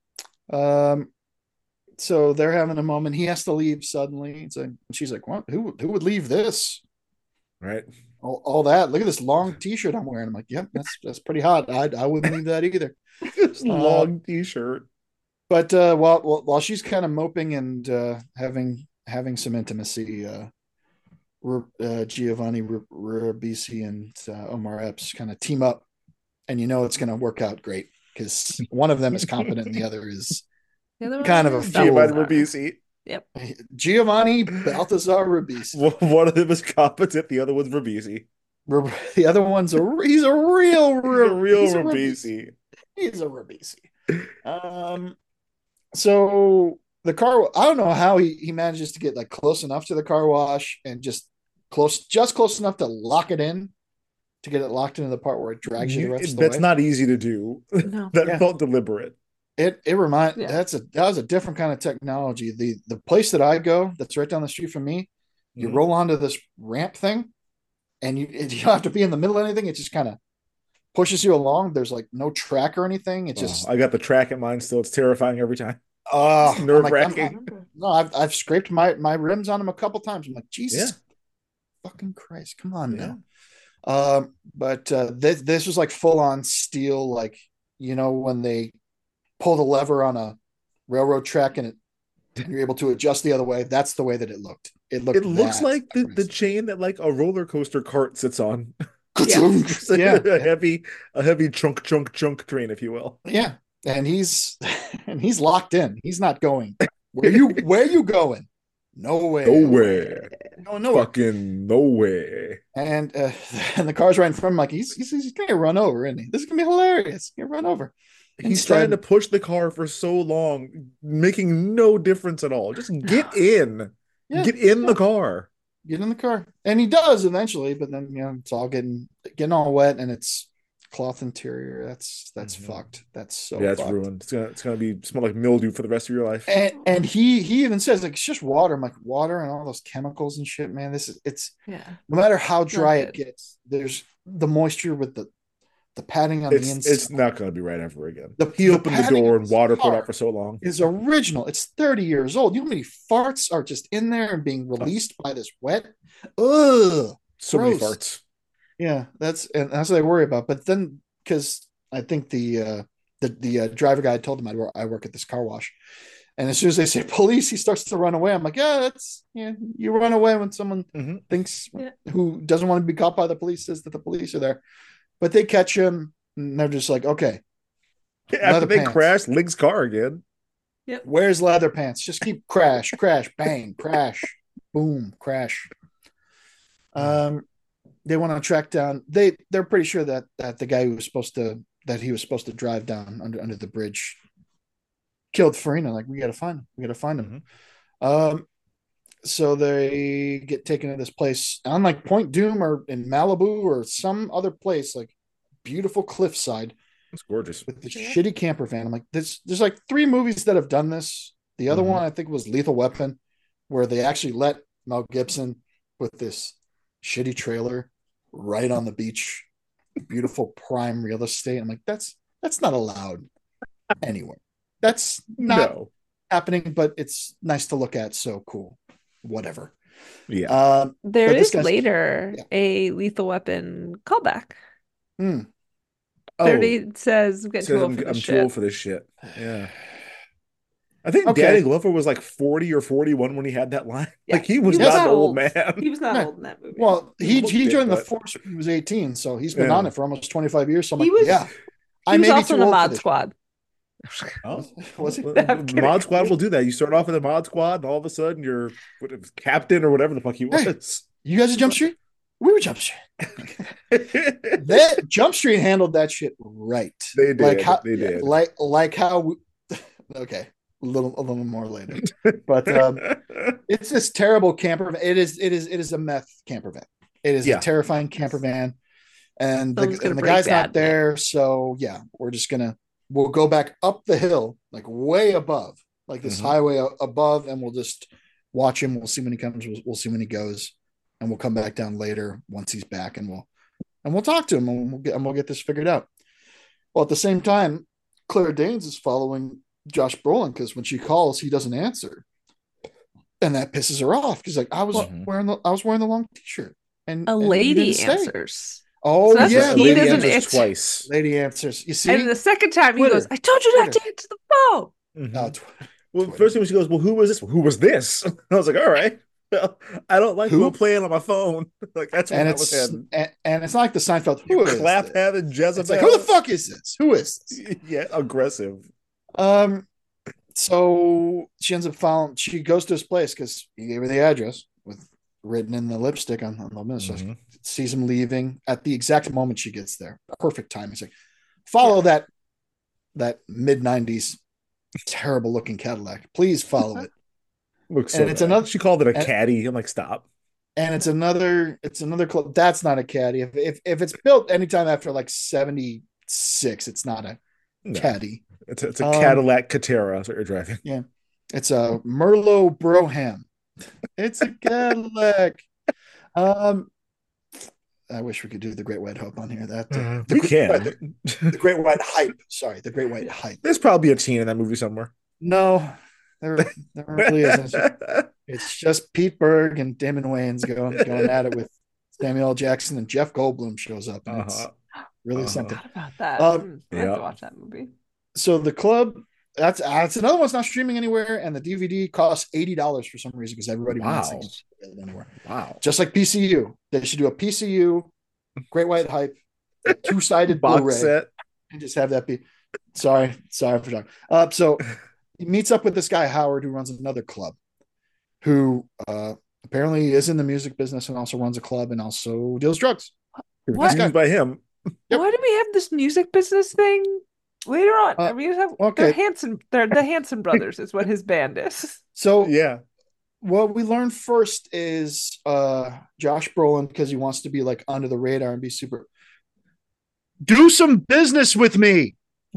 So they're having a moment. He has to leave suddenly. It's like, she's like, "What? Who would leave this?" Right. All that. Look at this long T-shirt I'm wearing. I'm like, "Yep, that's pretty hot. I wouldn't leave that either." This long T-shirt. But while she's kind of moping and having some intimacy, Giovanni Ribisi and Omar Epps kind of team up, and it's going to work out great because one of them is competent and the other is. Kind of a Giovanni Ribisi. Yep. Giovanni Balthazar Ribisi. One of them is competent. The other one's Ribisi. The other one's he's a real Ribisi. He's a Ribisi. So the car. I don't know how he manages to get like close enough to the car wash and just close enough to lock it in. To get it locked into the part where it drags you the rest of the way. That's not easy to do. No. That felt deliberate. That was a different kind of technology. The place that I go, that's right down the street from me, you roll onto this ramp thing, and you don't have to be in the middle of anything. It just kind of pushes you along. There's like no track or anything. It just I got the track in mine still. It's terrifying every time. I'm like, nerve-wracking. no, I've scraped my rims on them a couple times. I'm like, Jesus fucking Christ, come on now. But this was like full on steel, like, you know, when they pull the lever on a railroad track and you're able to adjust the other way. That's the way that it looked. It looks like the chain that like a roller coaster cart sits on. Yeah. A heavy trunk train, if you will. Yeah. And he's locked in. He's not going. Where you going? Nowhere. Nowhere. Fucking nowhere. And the car's right in front of him, like he's gonna get run over, isn't he? This is gonna be hilarious. Get run over. He's trying to push the car for so long, making no difference at all. Just get in. Get in the car. Get in the car. And he does eventually, but then, you know, it's all getting all wet, and it's cloth interior. That's fucked. That's so it's fucked. ruined. It's gonna be smell like mildew for the rest of your life. And he even says, like, it's just water. I'm like, water and all those chemicals and shit, man. It's no matter how dry it gets, there's the moisture with the padding on the inside. It's not going to be right ever again. You open the door and water put out for so long. Is original. It's 30 years old. You know how many farts are just in there and being released by this wet? Ugh. So many farts. Yeah, that's what they worry about. But then, because I think the driver guy told him I work at this car wash, and as soon as they say police, he starts to run away. I'm like, you run away when someone thinks who doesn't want to be caught by the police says that the police are there. But they catch him, and they're just like, okay. After they crash Link's car again. Yep. Where's leather pants? Just keep crash, bang, crash, boom, crash. They want to track down. They're pretty sure that the guy who was supposed to drive down under the bridge killed Farina. Like, we got to find him. So they get taken to this place on like Point Doom or in Malibu or some other place, like beautiful cliffside. It's gorgeous with the shitty camper van. I'm like, there's like 3 movies that have done this. The other one I think was Lethal Weapon, where they actually let Mel Gibson with this shitty trailer right on the beach, beautiful prime real estate. I'm like, that's not allowed anywhere. That's not happening, but it's nice to look at. So cool. Whatever. Yeah. There is later a Lethal Weapon callback. 30 says get too old for this shit. Too old for this shit. Yeah. I think Danny Glover was like 40 or 41 when he had that line. Yeah. Like, he was not an old man. He was not old in that movie. Well, he joined the force when he was 18, so he's been on it for almost 25 years. So I'm he like, was also in the Mod Squad. Oh, was he? Mod Squad will do that. You start off in the Mod Squad, and all of a sudden you're captain or whatever the fuck he was. Hey, you guys at Jump Street? We were Jump Street. That Jump Street handled that shit right. They did. They did. Like how. Okay, a little more later, but it's this terrible camper. It is a meth camper van. It is a terrifying camper van, and the guy's not there. So we'll go back up the hill, like way above, like this highway above, and we'll just watch him. We'll see when he comes. We'll see when he goes, and we'll come back down later once he's back, and we'll talk to him, and we'll get this figured out. Well, at the same time, Claire Danes is following Josh Brolin because when she calls, he doesn't answer, and that pisses her off because like I was wearing the long t-shirt, and a lady answers. Oh, so yeah. He doesn't answer twice. Lady answers. You see? And the second time he goes, I told you not to answer the phone. Well, first thing she goes, well, who was this? Who was this? And I was like, all right. Well, I don't like who playing on my phone. Like, that's what was happening. And it's not like the Seinfeld. Who is clap having Jezebel. It's like, who the fuck is this? Who is this? Yeah, aggressive. So she ends up following. She goes to his place because he gave her the address with written in the lipstick on the minute. So she sees him leaving at the exact moment she gets there. Perfect time. It's like, follow that mid-90s terrible looking Cadillac. Please follow it. Looks so it's bad. Another. She called it a caddy. I'm like, stop. And it's another. That's not a caddy. If it's built anytime after like 76, it's not a caddy. It's a Cadillac Catera. That's what you're driving. Yeah, it's a Merlot Broham. It's a Cadillac. I wish we could do the Great White Hope on here. We can. The Great White Hype. Sorry, the Great White Hype. There's probably a teen in that movie somewhere. No, there really isn't. It's just Pete Berg and Damon Wayans going at it with Samuel L. Jackson, and Jeff Goldblum shows up, and it's really something. What about that? I have to watch that movie. So the club, that's another one's not streaming anywhere, and the DVD costs $80 for some reason because everybody wants things anywhere. Wow. Just like PCU, they should do a PCU, Great White Hype, two-sided box Blu-ray, set, and just have that be. Sorry for talking. So he meets up with this guy Howard, who runs another club, who apparently is in the music business and also runs a club and also deals drugs. What? Used by him. Why do we have this music business thing later on? We have okay. They're the Hanson brothers is what his band is. So yeah, what we learned first is Josh Brolin, because he wants to be like under the radar and be super. Do some business with me,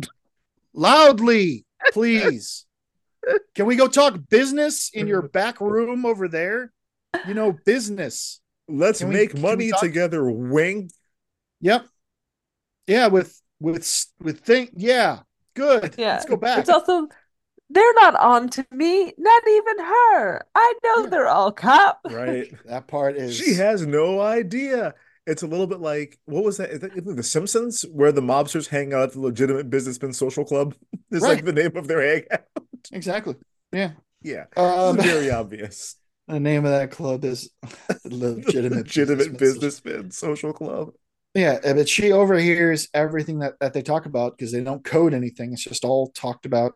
loudly, please. Can we go talk business in your back room over there? You know, business. Let's make money together. Wink. Yep. Yeah, with thing. Yeah, good. Yeah, let's go back. It's also they're not on to me, not even her. I know they're all cop. Right. That part is. She has no idea. It's a little bit like, what was that? Is that The Simpsons, where the mobsters hang out at the Legitimate Businessmen Social Club? It's like the name of their hangout. Exactly. Yeah. Yeah. It's very obvious. The name of that club is Legitimate Businessmen Social Club. Yeah, but she overhears everything that they talk about because they don't code anything. It's just all talked about.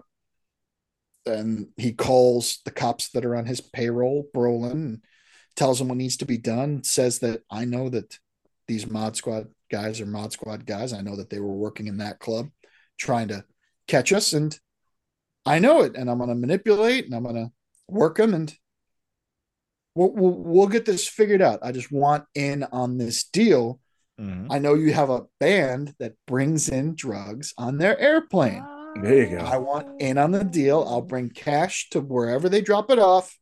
And he calls the cops that are on his payroll, Brolin, and tells them what needs to be done. Says that I know that these Mod Squad guys are Mod Squad guys. I know that they were working in that club trying to catch us, and I know it. And I'm going to manipulate, and I'm going to work them, and we'll get this figured out. I just want in on this deal. Mm-hmm. I know you have a band that brings in drugs on their airplane. There you go. I want in on the deal. I'll bring cash to wherever they drop it off.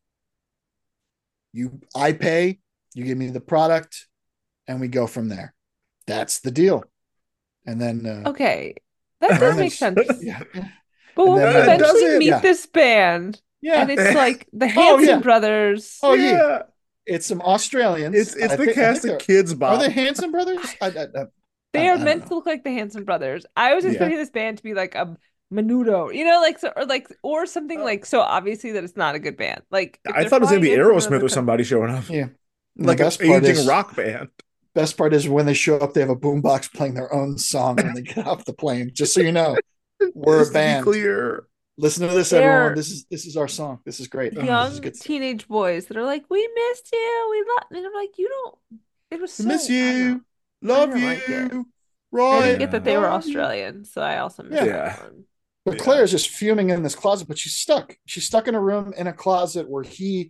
I pay, you give me the product, and we go from there. That's the deal. And then okay, that does make sense. Yeah. But when we eventually meet this band, and it's like the Hanson brothers. Oh yeah. It's some Australians. It's the cast of Kids Bop. Are they Hanson brothers? They are meant to look like the Hanson brothers. I was expecting this band to be like a Menudo, or something like so obviously that it's not a good band. Like I thought it was gonna be Aerosmith or somebody showing up. Yeah, like an aging rock band. Best part is when they show up, they have a boombox playing their own song when they get off the plane. Just so you know, we're a band. Clear. Listen to this, everyone. This is our song. This is great. Young teenage boys that are like, "We missed you. We love." And I'm like, "You don't." It was so. Miss you. Love you. Like right. I didn't get that they were Australian, so I also missed that one. But Claire's just fuming in this closet, but she's stuck. She's stuck in a room in a closet where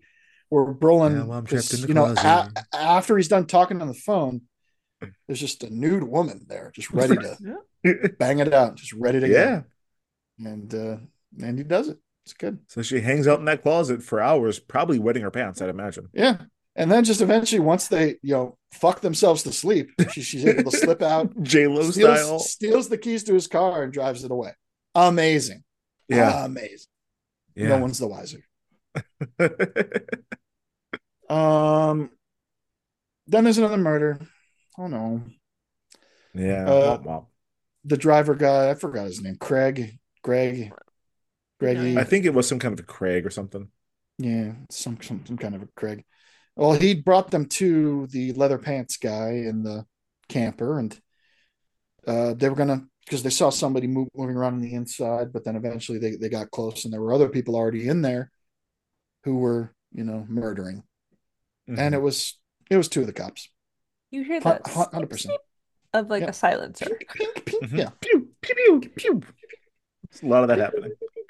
Brolin, after he's done talking on the phone, there's just a nude woman there, just ready to bang it out, just ready to go. And he does it. It's good. So she hangs out in that closet for hours, probably wetting her pants, I'd imagine. Yeah. And then just eventually, once they, fuck themselves to sleep, she's able to slip out. J-Lo style. Steals the keys to his car and drives it away. Amazing. Yeah. Amazing. Yeah. No one's the wiser. Then there's another murder. Oh no. Yeah. The driver guy, I forgot his name. Greggy. I think it was some kind of a Craig or something. Yeah, some kind of a Craig. Well, he brought them to the leather pants guy in the camper, and they were gonna, because they saw somebody moving around on the inside, but then eventually they got close, and there were other people already in there who were, murdering, and it was two of the cops. You hear that 100% of like a silencer. Yeah, pew pew pew pew. There's a lot of that happening.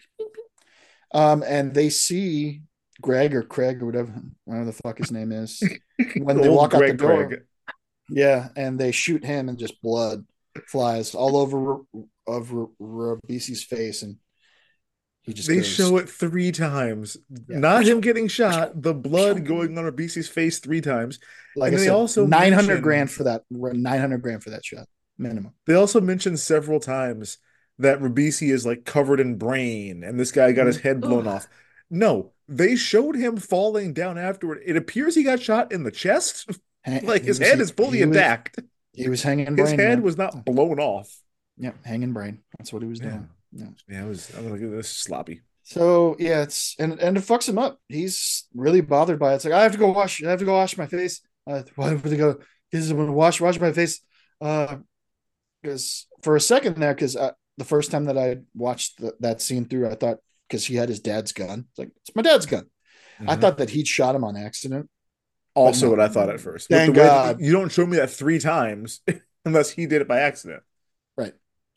And they see Greg or Craig or whatever the fuck his name is when they walk out the door. Craig. Yeah, and they shoot him, and just blood flies all over BC's face, and he just. They show it 3 times, not him getting shot. The blood going on BC's face 3 times. Like and I they said, also $900,000 for that. $900,000 for that shot minimum. They also mentioned several times that Ribisi is like covered in brain and this guy got his head blown off. No, they showed him falling down afterward. It appears he got shot in the chest. Like his head is fully intact. He was hanging His brain. head man. was not blown off. Yeah, hanging brain. That's what he was doing. Yeah, I was like, this is sloppy. So yeah, it's and it fucks him up. He's really bothered by it. It's like I have to go wash my face. Why would they go? Because I'm gonna wash my face. Because for a second there, because the first time that I watched that scene through, I thought because he had his dad's gun. It's like it's my dad's gun. I thought that he'd shot him on accident. Also, what I thought at first. Thank God. You don't show me that 3 times unless he did it by accident. Right.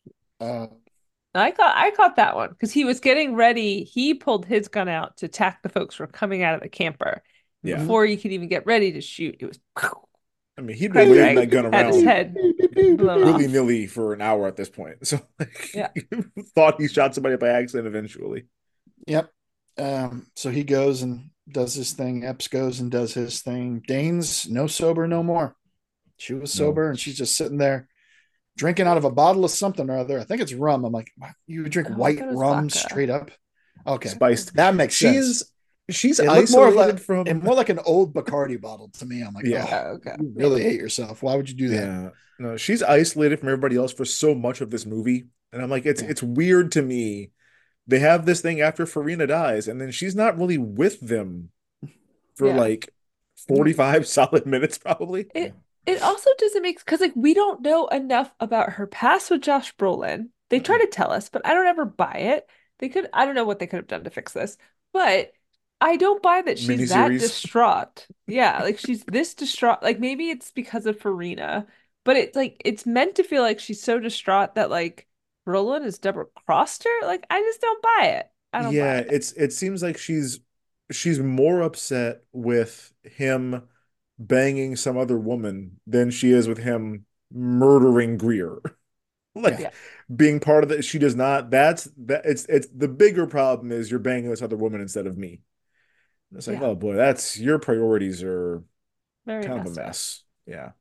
I caught that one because he was getting ready. He pulled his gun out to attack the folks who were coming out of the camper. Yeah. Before you could even get ready to shoot, it was. I mean, he'd been waving that gun Had his around head blown off. willy-nilly for an hour at this point. So, like, Yeah. thought he shot somebody by accident eventually. Yep. So he goes and does his thing. Epps goes and does his thing. Dane's no sober no more. She was sober and she's just sitting there drinking out of a bottle of something or other. I think it's rum. I'm like, you would drink white rum vodka. straight up? Okay. Spiced. That makes sense. She's It looked isolated from more like an old Bacardi bottle to me. I'm like, Okay. you really hate yourself. Why would you do that? Yeah. No, she's isolated from everybody else for so much of this movie. And I'm like, it's weird to me. They have this thing after Farina dies, and then she's not really with them for like 45 solid minutes, probably. It also doesn't make because like we don't know enough about her past with Josh Brolin. They try to tell us, but I don't ever buy it. I don't know what they could have done to fix this, but I don't buy that she's that Miniseries. distraught. Yeah, like she's this distraught. Like maybe it's because of Farina, but it's like it's meant to feel like she's so distraught that like Brolin has double crossed her. Like I just don't buy it. I don't buy it. It seems like she's more upset with him banging some other woman than she is with him murdering Greer. Like being part of it, she does not. It's the bigger problem is you're banging this other woman instead of me. It's like, oh boy, that's your priorities are Very kind of a messed up. mess. Yeah.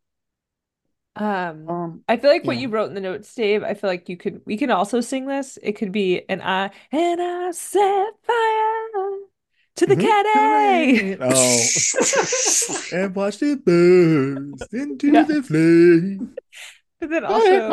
I feel like what you wrote in the notes, Dave, I feel like we can also sing this. It could be I set fire to the caddy. Oh. And watched it burst into the flame. But then also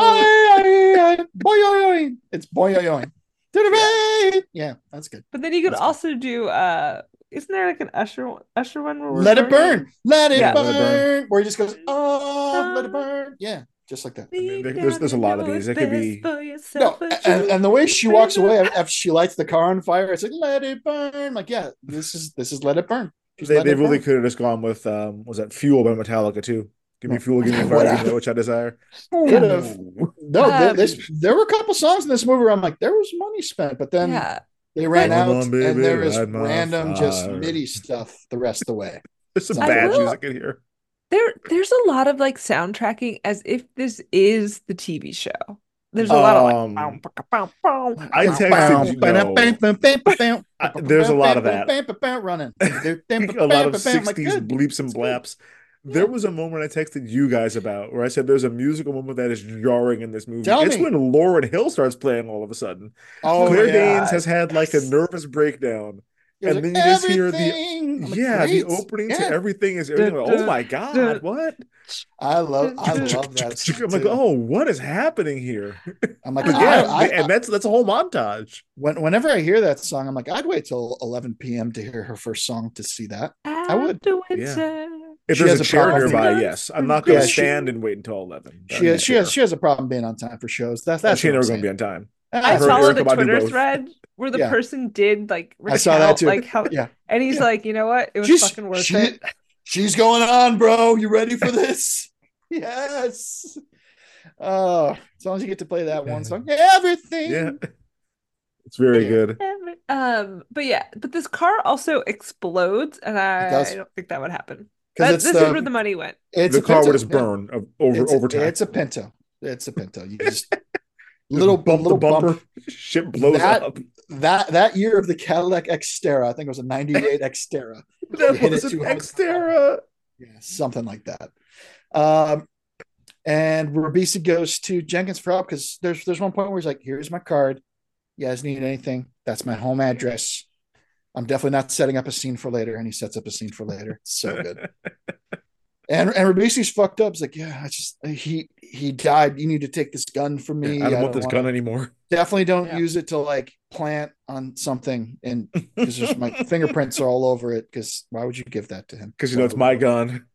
it's boing to the rain. Yeah, that's good. But then you could also do isn't there like an Usher one where Let it burn. Let it Yeah. burn. Where he just goes, oh, let it burn. Yeah, just like that. There's a lot of these. It could be No, and the way she walks away after she lights the car on fire, it's like let it burn. Like, yeah, this is let it burn. Just they let it really burn. could have just gone with was that Fuel by Metallica too? Give me fuel, give me fire, give me that which I desire. Could have. No, there were a couple songs in this movie where I'm like, there was money spent, but then they ran Come out on, baby, and there was ride my random just fire. MIDI stuff the rest of the way. There's some I bad will- music in here. There's a lot of like soundtracking as if this is the TV show. There's a lot of like I texted you. There's a lot of that. running. A lot of 60s bleeps and blaps. There was a moment I texted you guys about where I said there's a musical moment that is jarring in this movie. Tell It's me. when Lauryn Hill starts playing all of a sudden. Oh, Claire yeah. Danes has had like a nervous breakdown. It was And like, then you just hear everything. I'm like, the great. opening Yeah. to everything is everything. Like, oh my God, what? I love that. song, I'm like, too. oh, what is happening here? I'm like, And that's a whole montage. whenever I hear that song, I'm like, I'd wait till 11 p.m. to hear her first song to see that. I would. If She there's has a a chair problem. nearby, yes. I'm not going to Yeah, stand and wait until 11. She has a problem being on time for shows. That's She what never I'm going to be saying. on time. I heard followed Erykah a Badu Twitter both. thread where the Yeah. person did like I saw that recount, too. like how Yeah. and he's Yeah. like, you know what? It was She's- fucking worth she- it. She's going on, bro. You ready for this? Yes. As long as you get to play that one song. Everything. Yeah. It's very good. But this car also explodes, and does. I don't think that would happen. 'Cause This is where the money went. It's The a car Pinto. would just Yeah. burn over time. It's a Pinto. It's a Pinto. You just little bump little the bumper, bump. shit blows up. That year of the Cadillac Xterra, I think it was a '98 Xterra. That hit was it an 200. Xterra. Yeah, something like that. And Ribisi goes to Jenkins for help because there's one point where he's like, "Here's my card. You guys need anything? That's my home address. I'm definitely not setting up a scene for later." And he sets up a scene for later. It's so good. And Ribisi's fucked up. He's like, "Yeah, he died. You need to take this gun from me. I don't want this gun anymore. Definitely don't use it to like plant on something, and because my fingerprints are all over it. Because why would you give that to him? Because you know it's my gun."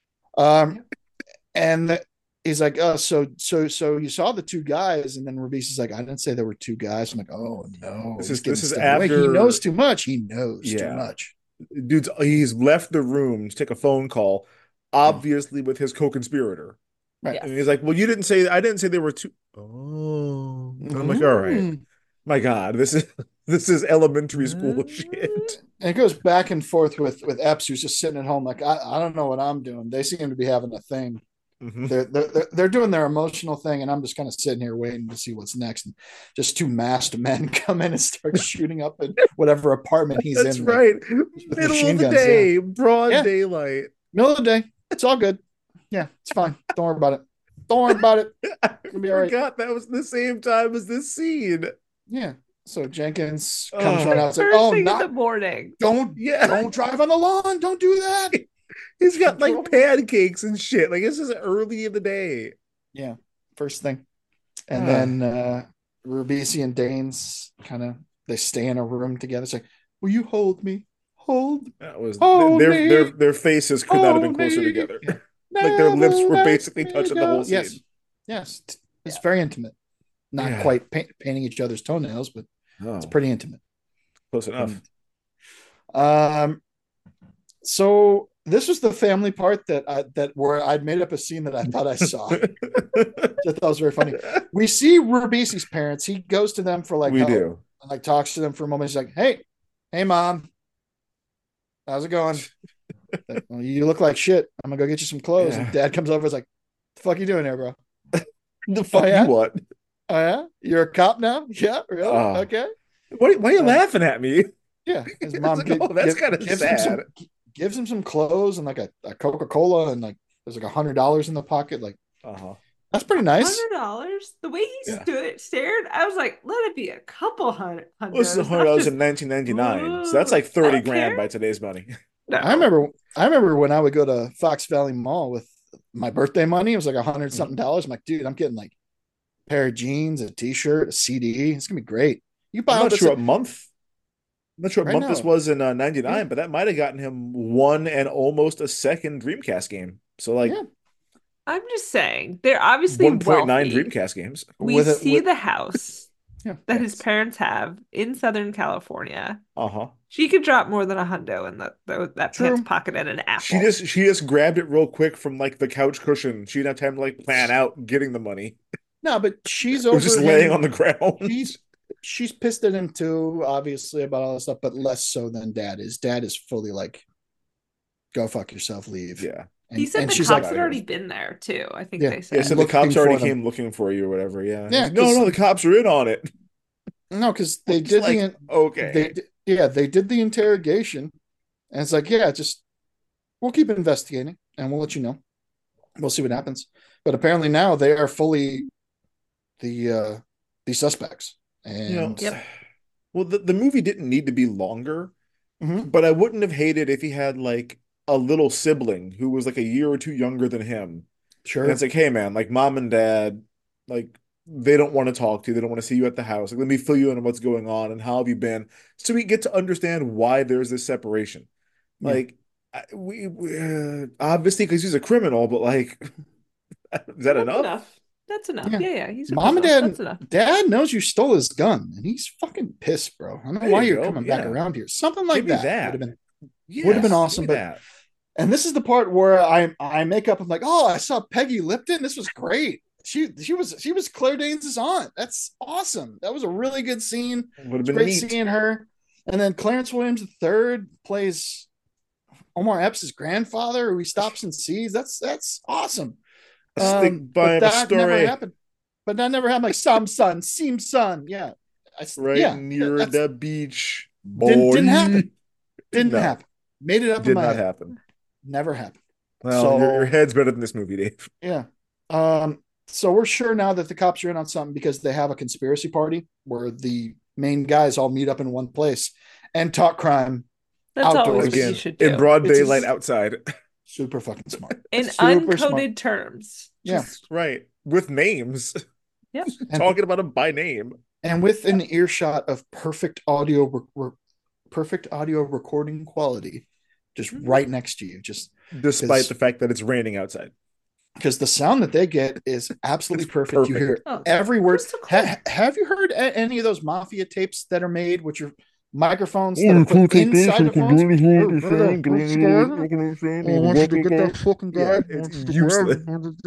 And he's like, "Oh, so you saw the two guys?" And then Ribisi's like, "I didn't say there were two guys." I'm like, "Oh no, this is after he knows too much. He knows too much." He's left the room to take a phone call, obviously with his co-conspirator. Right. And he's like, "Well, I didn't say there were two." Oh, I'm like, all right. My God, this is elementary school shit. And it goes back and forth with Epps, who's just sitting at home like, I don't know what I'm doing. They seem to be having a thing. They're doing their emotional thing, and I'm just kind of sitting here waiting to see what's next. And just two masked men come in and start shooting up in whatever apartment he's That's in. That's right. With Middle of the day, broad daylight. Middle of the day. It's all good. Yeah, it's fine. Don't worry about it. Don't worry about it. It'll be all right. Forgot that was the same time as this scene. Yeah. So Jenkins comes right out. It's like, First thing in the morning. Don't drive on the lawn. Don't do that. He's got like pancakes and shit. Like this is early in the day. Yeah. First thing. And then Ribisi and Danes they stay in a room together. It's like, will you hold me? Hold. That was hold their faces could not have been closer together. Like their lips were basically touching the whole scene. Yes. It's very intimate. Not quite painting each other's toenails, but it's pretty intimate. Close enough. So this was the family part that where I'd made up a scene that I thought I saw. I thought was very funny. We see Ribisi's parents. He goes to them for help, and like talks to them for a moment. He's like, hey, mom, how's it going? Well, you look like shit. I'm gonna go get you some clothes. And Dad comes over. Is like, the fuck you doing here, bro? The fuck you what? Oh yeah, you're a cop now? Yeah, really? Okay. Why are you laughing at me? Yeah, his mom that's kind of sad. Gives him some clothes and like a Coca-Cola, and like there's like $100 in the pocket. Like, that's pretty nice. $100. The way he stared, I was like, let it be a couple hundred. Well, this is $100 in 1999, so that's like 30 grand by today's money. No. I remember when I would go to Fox Valley Mall with my birthday money. It was like $100 something. I'm like, dude, I'm getting like a pair of jeans, a t-shirt, a CD. It's gonna be great. You buy I'm not sure what month now. This was in 99, but that might have gotten him one and almost a second Dreamcast game. So like, I'm just saying they're obviously 1.9 wealthy. Dreamcast games. We see the house that his parents have in Southern California. She could drop more than $100 in that pants pocket at an Apple. She just grabbed it real quick from like the couch cushion. She didn't have time to like plan out getting the money. No, but she's over just laying on the ground. She's pissed at him too, obviously, about all this stuff, but less so than Dad is. Dad is fully like, go fuck yourself, leave. Yeah. He said the cops had already been there too. I think they said. Yeah, so the cops already came looking for you or whatever. Yeah. Yeah. No, the cops are in on it. No, because they did they did the interrogation, and it's like, we'll keep investigating and we'll let you know. We'll see what happens. But apparently now they are fully the suspects. And well, the movie didn't need to be longer, but I wouldn't have hated if he had like a little sibling who was like a year or two younger than him. Sure. And it's like, hey man, like mom and dad, like they don't want to talk to you. They don't want to see you at the house. Like, let me fill you in on what's going on and how have you been. So we get to understand why there's this separation. Like we obviously because he's a criminal, but like, is that enough? That's enough. Yeah. He's mom and dad knows you stole his gun, and he's fucking pissed, bro. I don't know why you're coming back around here. Something like that would have been awesome. But and this is the part where I make up. I'm like, oh, I saw Peggy Lipton. This was great. She was Claire Danes' aunt. That's awesome. That was a really good scene. Would have been great neat. seeing her. And then Clarence Williams III plays Omar Epps' grandfather, who he stops and sees. That's awesome. But that never happened. But that never happened. Like some son, seem son. Yeah. Near the beach. Didn't happen. Didn't happen. Made it up in my head. Did not happen. Never happened. Well, your head's better than this movie, Dave. Yeah. So we're sure now that the cops are in on something because they have a conspiracy party where the main guys all meet up in one place and talk crime That's always outdoors what you Again, should do. in broad It's daylight just- outside. Super fucking smart. In Super uncoded smart. terms. Yeah. Just- Right. With names. Yep. And- Talking about them by name. And with an earshot of perfect audio recording quality, just right next to you, just Despite 'Cause- the fact that it's raining outside. because the sound that they get is absolutely It's perfect. You perfect. hear Oh, every word. crystal clear. Have you heard any of those mafia tapes that are made with your microphones that are put inside the phones? I want you to get that fucking guy. Yeah, it's useless.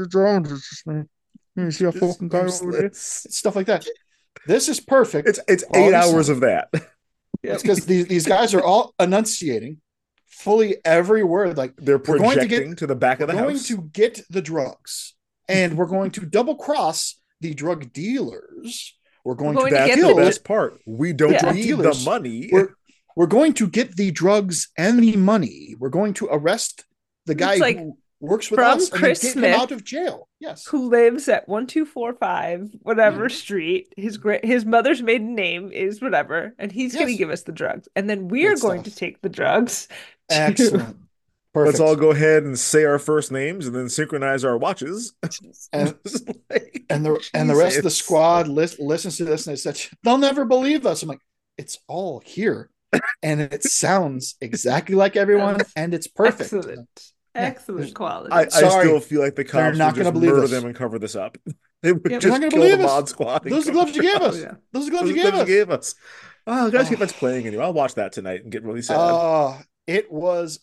You see a fucking guy over there? Useless. Stuff like that. This is perfect. It's All 8 the hours sound. of that. It's because these guys are all enunciating fully every word. Like They're we're going to projecting get to the back of we're the going house. to get the drugs, and we're going to double cross the drug dealers. We're going going to to That's get the kill. best part. We don't Yeah. need Dealers. the money. We're going to get the drugs and the money. We're going to arrest the guy It's like who works with from us and then Chris get Smith, him out of jail. Yes. who lives at 1245 whatever street. His mother's maiden name is whatever, and he's going to Yes. give us the drugs, and then we're Good going stuff. to take the drugs. to- Excellent. Perfect. Let's all go ahead and say our first names and then synchronize our watches. And, Just like, and the rest of the Jesus. squad listens to this and they said they'll never believe us. I'm like, it's all here, and it sounds exactly like everyone, and it's perfect. Excellent. Excellent there's- quality. I Sorry. still feel like the cops not would gonna just believe murder us. them and cover this up. They would Yeah, they're just not gonna kill believe the us. mod squad. and Those are the cover gloves you it gave up. us. yeah. Those are the gloves Those you are the gave gloves us. you gave us. Oh, guys, Oh. keep that's playing anyway. I'll watch that tonight and get really sad. It was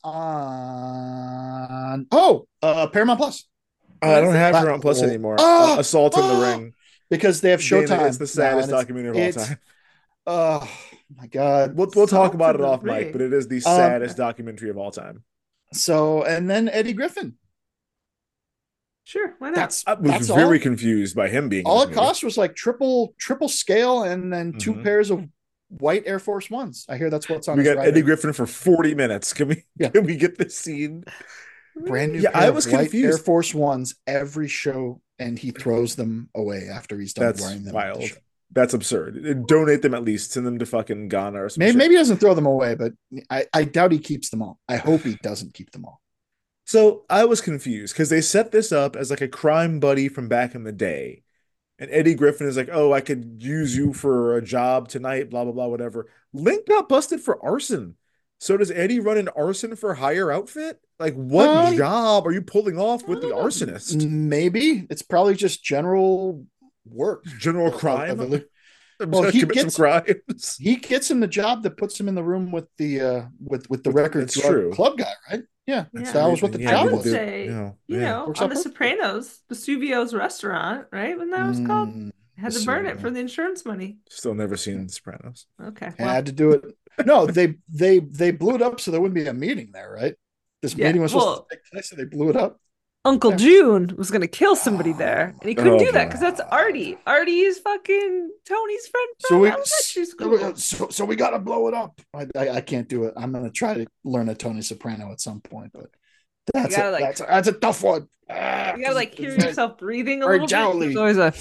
on Paramount Plus I don't have But- Paramount Plus anymore. Oh, Assault in the oh. Ring. because they have Dana, Showtime. It's the now, saddest and documentary of all it's- time. Oh my god. We'll talk Assault about in it the off mic, Ring. but it is the saddest documentary of all time. So and then Eddie Griffin. Sure, why not? That's I was that's very all. confused by him being in All this it movie. cost was like triple scale and then two Mhm. pairs of white Air Force Ones. I hear that's what's on We his got rider. Eddie Griffin for 40 minutes. Can we Yeah. can we get this scene? Brand new Yeah, pair I of was white confused. Air Force Ones every show, and he throws them away after he's done That's wearing them. at the wild. show. That's absurd. Donate them at least. Send them to fucking Ghana or something. Maybe he doesn't throw them away, but I doubt he keeps them all. I hope he doesn't keep them all. So I was confused because they set this up as like a crime buddy from back in the day. And Eddie Griffin is like, oh, I could use you for a job tonight, blah, blah, blah, whatever. Link got busted for arson. So does Eddie run an arson for hire outfit? Like, what job are you pulling off with the arsonist? Maybe it's probably just general work, General crime? Of- I'm Well, just he gonna commit gets some crimes. he gets him the job that puts him in the room with the with the record That's true. club guy, right? Yeah, Yeah. that was what the Yeah, I job would was. say, Yeah, you yeah. know, Works on out The perfect. Sopranos, Vesuvio's restaurant, right? When that was called, Mm, had to burn it Vesuvio. for the insurance money. Still never seen The Sopranos. Okay, well, had to do it. No, they blew it up so there wouldn't be a meeting there, right? This Yeah, meeting was supposed well- to take place, so they blew it up. Uncle June was gonna kill somebody there, and he couldn't Oh, do that boy. because that's Artie. Artie is fucking Tony's friend So from we elementary school. so we got to blow it up. I can't do it. I'm gonna try to learn a Tony Soprano at some point, but that's gotta, a, like- that's a tough one. You gotta like hear It's yourself breathing a very little bit. jowly. There's always a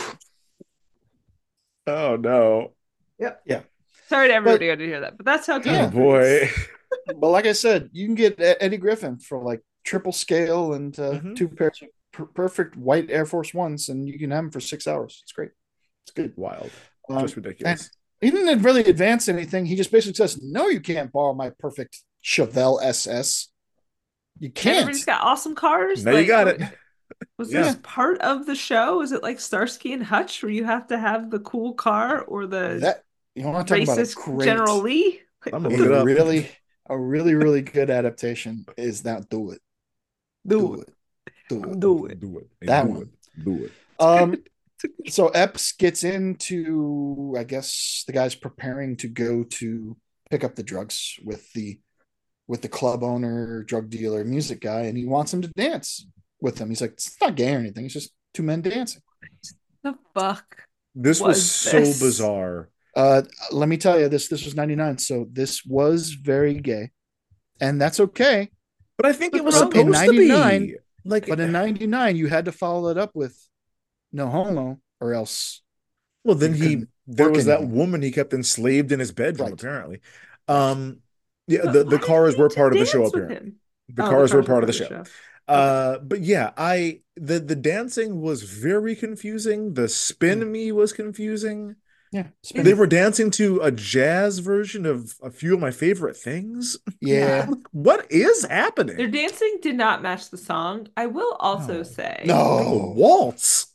Oh, no. sorry to everybody who had to hear that, but that's how. Oh, Tony boy. But like I said, you can get Eddie Griffin for like triple scale and Mhm. two pairs of perfect white Air Force Ones, and you can have them for 6 hours. It's great. It's good. Wild. Um, Just ridiculous. He didn't really advance anything. He just basically says, "No, you can't borrow my perfect Chevelle SS. You can't." Everybody's got awesome cars. Now you like, got it. Was Yeah. this part of the show? Is it like Starsky and Hutch, where you have to have the cool car or the That you want to talk about a racist great, General Lee? I'm gonna look it a up. really good adaptation is that Do It. Do it. Do it. Do it. Do it. That Do one. it. Do it. So Epps gets into, I guess the guy's preparing to go to pick up the drugs with the club owner, drug dealer, music guy, and he wants him to dance with him. He's like, it's not gay or anything. It's just two men dancing. The fuck? This was Was so this? bizarre. Let me tell you, this was 99, so this was very gay, and that's okay. But I think it was In supposed to 99, be. Like, But in '99, you had to follow it up with "No Homo," or else. well, then couldn't there work was that anymore. woman he kept enslaved in his bedroom, Right. apparently. Right. Yeah, But the why did cars he were need to part of the show, dance with apparently. him? The Oh, cars were part of the show. Okay. But yeah, the dancing was very confusing. The spin me was confusing. Yeah. They were dancing to a jazz version of a few of my favorite things. Yeah. What is Their happening? dancing did not match the song. I will also say, The No. waltz.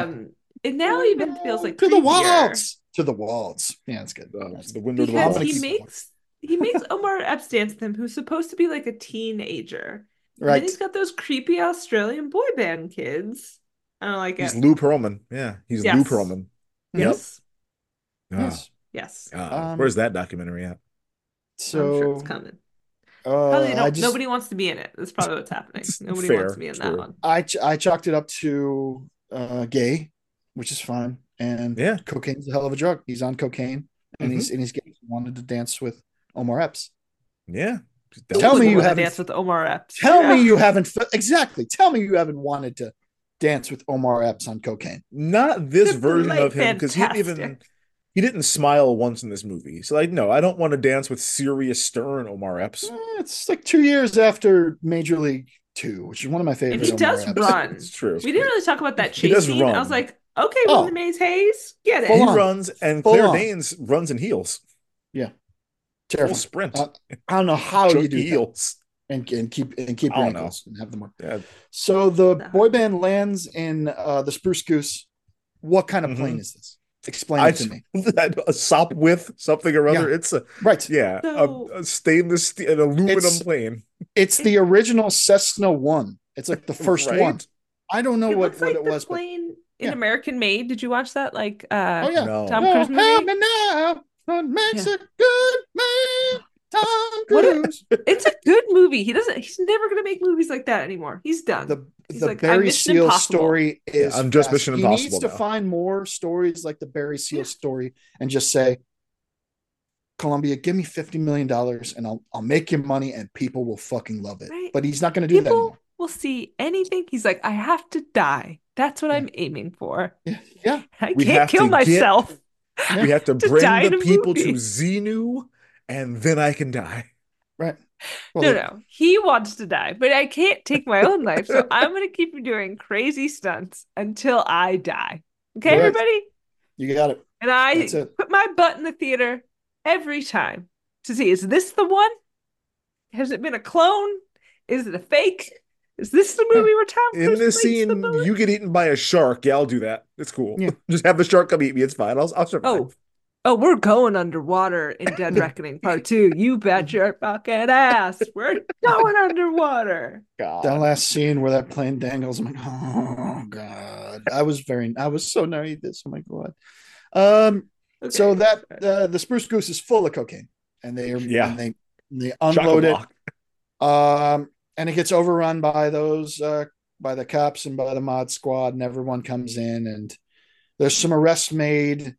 it now even feels like To the creepier waltz. To the waltz. Yeah, that's good. That's The window to the because waltz. he makes Omar Epps dance with him, who's supposed to be like a teenager. And Right. then he's got those creepy Australian boy band kids. I don't like He's it. Lou Pearlman. Yeah, he's Lou Yes. Pearlman. Yes. Yes. Yes. Where's that documentary at? So I'm sure it's coming. Probably I nobody wants to be in it. That's probably what's happening. Nobody Fair, wants to be in that true. one. I chalked it up to gay, which is fine, and Yeah. cocaine's a hell of a drug. He's on cocaine, and he's gay. He wanted to dance with Omar Epps. Yeah. Tell Who me would you wanna haven't dance with Omar Epps. Tell Yeah. me you haven't exactly. Tell me you haven't wanted to dance with Omar Epps on cocaine. Not this Just version like of him, because fantastic. he didn't smile once in this movie. So like, no, I don't want to dance with serious stern Omar Epps. It's like 2 years after Major League 2, which is one of my favorite. And he Omar does Epps. run. It's true. We didn't really talk about that He chase does scene. run. I was like, okay, Oh. William Mays Hayes, get it. He Full on. runs, and Full Claire on. Danes runs in heels. Yeah, Full terrifying. sprint. I don't know how you do that. heels. And keep I your don't know. ankles and have them work. Yeah. So the No. boy band lands in the Spruce Goose. What kind of Mhm. plane is this? Explain it to me. A sop with something or other. Yeah. It's a Right. So- a stainless steel, an aluminum It's- plane. It's the original Cessna 1. It's like the first Right? one. I don't know It what looks like it the was, but plane in yeah. American Made. Did you watch that? Like, oh yeah, No. Tom Oh, Cruise movie? help me now. What makes Yeah. a good man? Tom What a- Cruise. It's a good movie. He's never gonna make movies like that anymore. He's done. He's The like, I'm Barry Mission Seal Impossible. story is I'm just fast. Mission He Impossible needs to now. find more stories like the Barry Seal story and just say, Columbia, give me $50 million and I'll make you money and people will fucking love it. Right. But he's not going to do that People anymore. will see anything. He's like, I have to die. That's what I'm aiming for. Yeah. I We can't have kill to get- myself. We have to Just bring die in the a people to movie. Xenu, and then I can die. Right. Well, No. He wants to die, but I can't take my own life. So I'm going to keep doing crazy stunts until I die. Okay, Correct. everybody? You got it. And I That's it. put my butt in the theater every time to see, is this the one? Has it been a clone? Is it a fake? Is this the movie where Tom In Cruise this bites the scene, bullet? you get eaten by a shark. Yeah, I'll do that. It's cool. Yeah. Just have the shark come eat me. It's fine. I'll survive. Oh, we're going underwater in Dead Reckoning Part 2. You bet your fucking ass. We're going underwater. God. That last scene where that plane dangles, I'm like, oh god. I was so naive. Oh my god. Okay. So that the Spruce Goose is full of cocaine, and they unload it. Chock-a-block. And it gets overrun by those by the cops and by the mod squad, and everyone comes in, and there's some arrests made.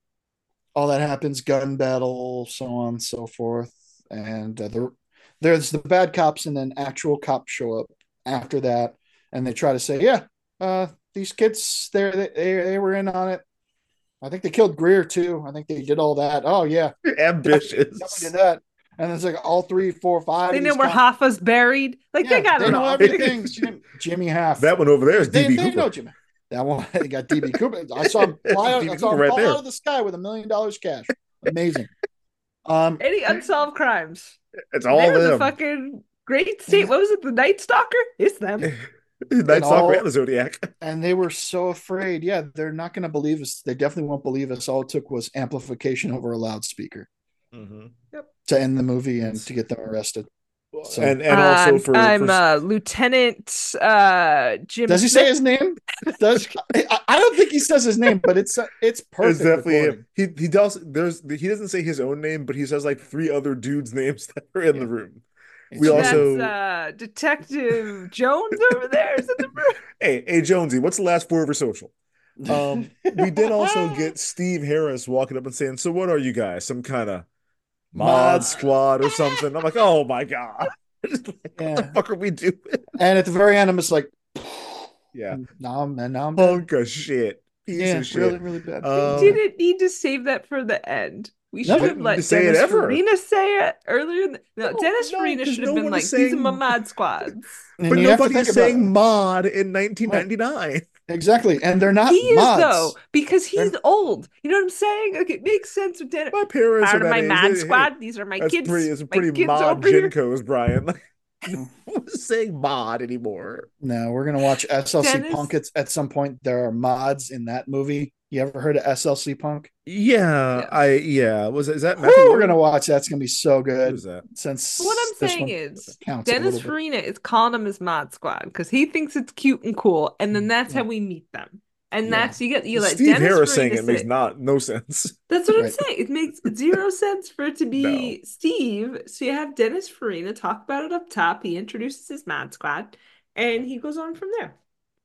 All that happens, gun battle, so on and so forth, and there's the bad cops, and then actual cops show up after that, and they try to say, yeah, these kids, they were in on it. I think they killed Greer too. I think they did all that. Oh yeah, Ambitious. definitely did that. And it's like all 3, 4, 5. They of know these where cops- Hoffa's buried. Like, they got they it know all. everything. Jimmy Half. That one over there is They DB Cooper. know Jimmy. That one, they got DB Cooper. I saw him fly out, DB I saw him Cooper right fall there. out of the sky with $1 million cash. Amazing. Any unsolved crimes. It's all They're the them. fucking great state. What was it? The Night Stalker? It's them. Night all- Stalker and the Zodiac. And they were so afraid. Yeah, they're not going to believe us. They definitely won't believe us. All it took was amplification over a loudspeaker to end the movie and to get them arrested. So, And also for I'm Lieutenant Jim. does he say his name? I don't think he says his name, but it's perfect. it's definitely recording. him. He does. He doesn't say his own name, but he says like 3 other dudes' names that are in the room. We That's, also Detective Jones over there is in the room. hey Jonesy, what's the last 4 of your social? We did also get Steve Harris walking up and saying, "So what are you guys? Some kind of mod squad or something?" I'm like, "Oh my god, what the fuck are we doing?" And at the very end, I'm just like, Yeah. Now I'm bad. Hunk of shit. Piece Yeah, of shit. really, really bad. We didn't need to save that for the end. We No, should have didn't need let to say it Dennis ever. Farina say it earlier. No, Dennis no, Farina 'cause should no have been one like, is these are my saying- mod squads. And But you have to nobody's think about saying it. mod in 1999. Exactly. And they're not He is mods. though, because he's old. You know what I'm saying? Like, it makes sense with Dennis. My parents Part are of my that age. mod Hey, squad. These are my That's kids. pretty. It's a My pretty kids mod over here. Jinkos, Brian. Like, no one's saying mod anymore. No, we're gonna watch SLC Dennis- Punk at some point. There are mods in that movie. You ever heard of SLC Punk? Yeah, is that Woo, Matthew we're Lillard? gonna watch that. It's gonna be so Who good. is that? Since What I'm this saying one is, counts a Dennis little bit. Farina is calling him his mod squad because he thinks it's cute and cool, and then that's how we meet them. And Yeah. that's you let Steve Dennis Harris Farina saying it makes say- no sense. That's what I'm Right. saying. It makes zero sense for it to be Steve. So you have Dennis Farina talk about it up top. He introduces his mod squad, and he goes on from there.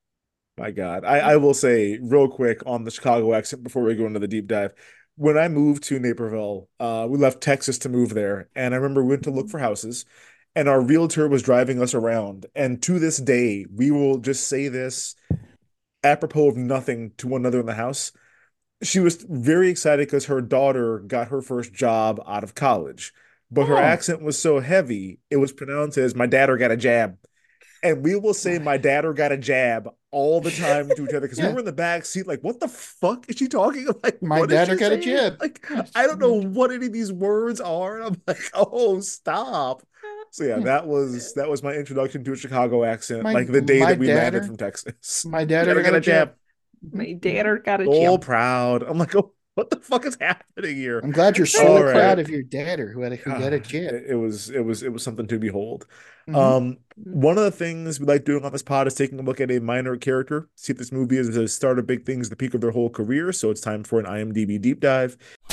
My God. I will say real quick on the Chicago accent before we go into the deep dive. When I moved to Naperville, we left Texas to move there. And I remember we went to look for houses, and our realtor was driving us around. And to this day, we will just say this apropos of nothing to one another in the house. She was very excited because her daughter got her first job out of college, but her accent was so heavy, it was pronounced as my dadder got a jab. And we will say my dadder got a jab all the time to each other because we were in the back seat like, what the fuck is she talking about? Like, My what is dadder she got a saying? jab. Like, I don't know what any of these words are. And I'm like, oh, stop. So yeah, that was my introduction to a Chicago accent, My- like the day my that we landed dadder- from Texas. My dadder got a jab. My dadder got a All jab. proud. I'm like, oh, what the fuck is happening here? I'm glad you're so All right. proud of your dadder who got a jab. It was something to behold. Mhm. One of the things we like doing on this pod is taking a look at a minor character, see if this movie is the start of big things, the peak of their whole career. So it's time for an IMDb deep dive.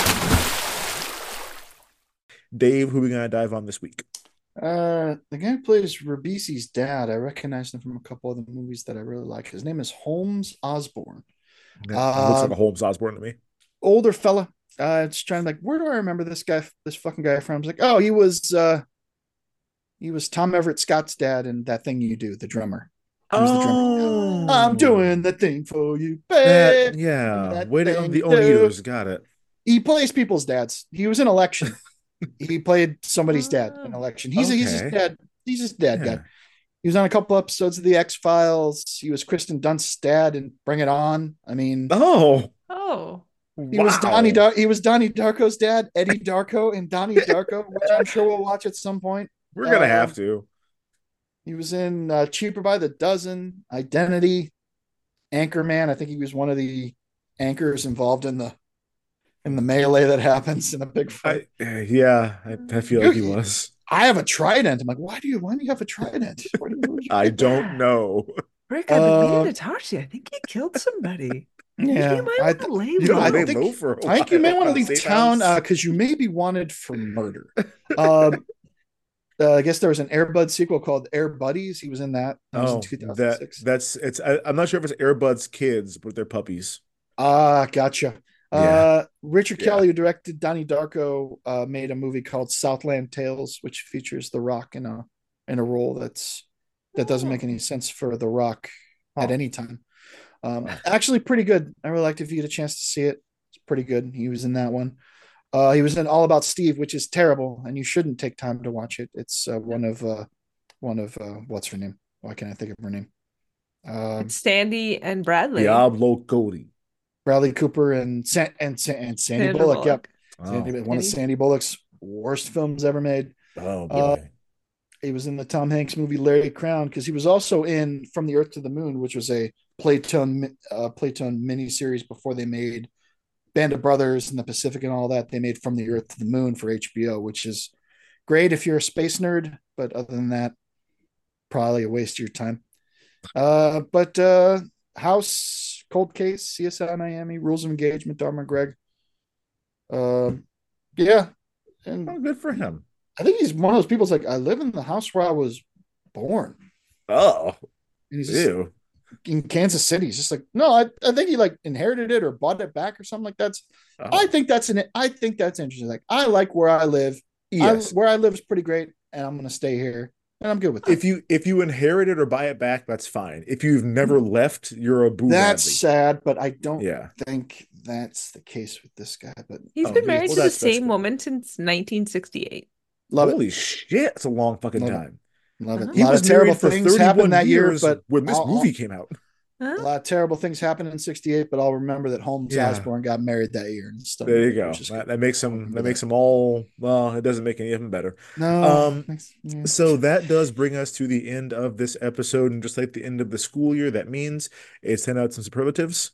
Dave, who we gonna dive on this week? The guy who plays Ribisi's dad, I recognize him from a couple of the movies that I really like. His name is Holmes Osborne. That looks like a Holmes Osborne to me. Older fella. It's trying to like, where do I remember this fucking guy from? It's like, oh, he was Tom Everett Scott's dad in That Thing You Do, the drummer. He was the drummer. I'm doing the thing for you, babe. Waiting on thing the you do. Oneaters. Got it. He plays people's dads. He was in Election. He played somebody's dad in Election. He's his Okay. dad. He's his dad Yeah. guy. He was on a couple episodes of the X-Files. He was Kristen Dunst's dad in Bring It On. I mean, Oh, he was Donnie Darko's dad, Eddie Darko, in Donnie Darko, which I'm sure we'll watch at some point. We're gonna have to. He was in Cheaper by the Dozen, Identity, Anchorman. I think he was one of the anchors involved in the melee that happens in a big fight. I feel like he was. I have a trident. I'm like, why do you have a trident? Where did you I get don't know. Rick, I've been meaning to talk to you. I think he killed somebody. Yeah, you might I want to lay You don't low. lay low for a while. I think you may want to leave Safe town house. because you may be wanted for murder. I guess there was an Air Bud sequel called Air Buddies. He was in that. That was in 2006. I'm not sure if it's Airbud's kids, but they're puppies. Gotcha. Yeah. Richard Kelly, who directed Donnie Darko, made a movie called Southland Tales, which features The Rock in a role that doesn't make any sense for The Rock at any time. Actually, pretty good. I really liked it. If you get a chance to see it, it's pretty good. He was in that one. He was in All About Steve, which is terrible, and you shouldn't take time to watch it. It's one of what's her name? Why can't I think of her name? It's Sandy and Bradley. Diablo Cody. Bradley Cooper and Sandy Sandra Bullock. Yep. Oh. One of Sandy Bullock's worst films ever made. Oh boy. He was in the Tom Hanks movie Larry Crown because he was also in From the Earth to the Moon, which was a Playtone miniseries before they made Band of Brothers in the Pacific and all that. They made From the Earth to the Moon for HBO, which is great if you're a space nerd, but other than that, probably a waste of your time. But House, Cold Case, CSI Miami, Rules of Engagement, Dharma Greg. Yeah. And good for him. I think he's one of those people who's like, I live in the house where I was born. Oh. And he's just Ew. in Kansas City. He's just like, no, I think he like inherited it or bought it back or something like that. I think that's interesting. Like, I like where I live. Yes. Where I live is pretty great, and I'm gonna stay here. and I'm good with that. If you inherit it or buy it back, that's fine. If you've never left, you're a Boo That's Radley. sad, but I don't Yeah. think that's the case with this guy. But He's been married to the that's same good. woman since 1968. love Holy shit, it's a long fucking Love it. time. it. Love it. Uh-huh. He A lot was of terrible married for things 31 happened that year, years but when this I'll- movie came out. a lot of terrible things happened in '68, but I'll remember that Holmes Yeah. Osborne got married that year and stuff. There you go. which is good. That makes I'll him remember that makes him all well, it doesn't make any of them better. No. So that does bring us to the end of this episode, and just like the end of the school year, that means it's 10 out some superlatives.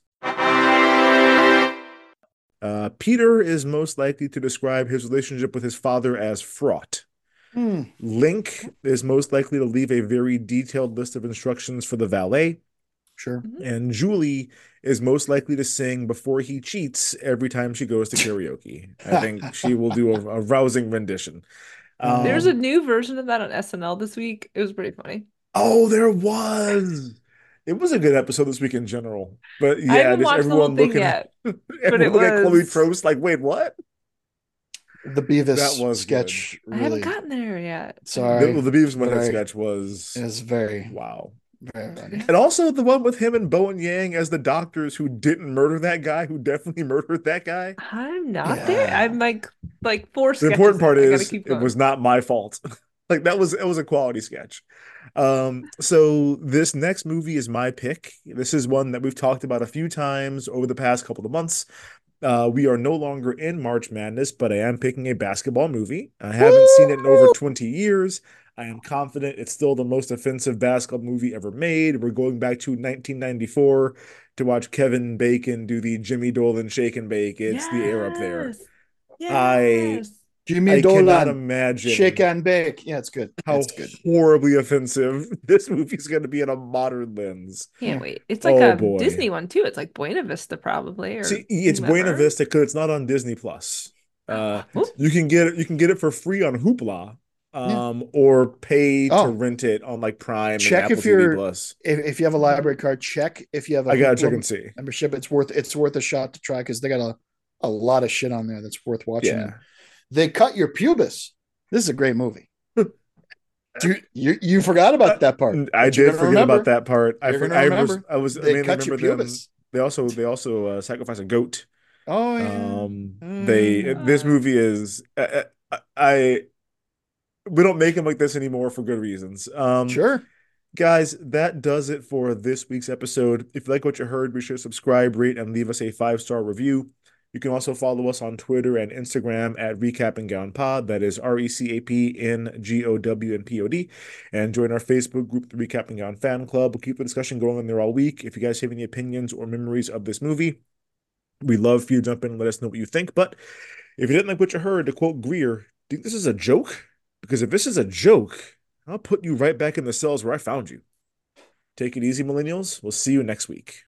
Peter is most likely to describe his relationship with his father as fraught. Link is most likely to leave a very detailed list of instructions for the valet. Sure. And Julie is most likely to sing Before He Cheats every time she goes to karaoke. I think she will do a rousing rendition. There's a new version of that on SNL this week. It was pretty funny. Oh, there was. It was a good episode this week in general. But I yeah, haven't just watched the whole everyone thing looking yet, but everyone it looking at Chloe was. Trost like, wait, what? The Beavis That was sketch. I haven't Really, gotten there yet. sorry. The Beavis and Butthead Very- sketch was Is very, wow. very funny. And also the one with him and Bowen Yang as the doctors who didn't murder that guy, who definitely murdered that guy. I'm not Yeah. there. I'm like four The sketches important part in. I gotta is keep it going. was not my fault. Like it was a quality sketch. So this next movie is my pick. This is one that we've talked about a few times over the past couple of months. We are no longer in March Madness, but I am picking a basketball movie. I haven't seen it in over 20 years. I am confident it's still the most offensive basketball movie ever made. We're going back to 1994 to watch Kevin Bacon do the Jimmy Dolan shake and bake. It's the air up there. Yes. Jimmy I cannot Dolan, imagine shake and bake. Yeah, it's good. how It's good. horribly offensive this movie's going to be in a modern lens. Can't wait. It's like Oh, a boy. Disney one too. It's like Buena Vista probably, or See, it's whomever. Buena Vista because it's not on Disney Plus. Oop. You can get it for free on Hoopla, or pay to Oh. rent it on like Prime Check and Apple if you're TV Plus. if you have a library card. Check if you have a I gotta Hoopla check and see. membership. It's worth a shot to try because they got a lot of shit on there that's worth watching. Yeah. They cut your pubis. This is a great movie. You forgot about that part. I but you're did gonna forget about remember. that part. You're gonna remember. I was They mainly cut your remember them. pubis. They also sacrifice a goat. Oh yeah. This movie is we don't make them like this anymore for good reasons. Sure. Guys, that does it for this week's episode. If you like what you heard, be sure to subscribe, rate, and leave us a 5-star review. You can also follow us on Twitter and Instagram at Recap and Gown Pod. That is RECAPNGOWNPOD. And join our Facebook group, the Recap and Gown Fan Club. We'll keep the discussion going in there all week. If you guys have any opinions or memories of this movie, we love for you to jump in and let us know what you think. But if you didn't like what you heard, to quote Greer, do you think this is a joke? Because if this is a joke, I'll put you right back in the cells where I found you. Take it easy, millennials. We'll see you next week.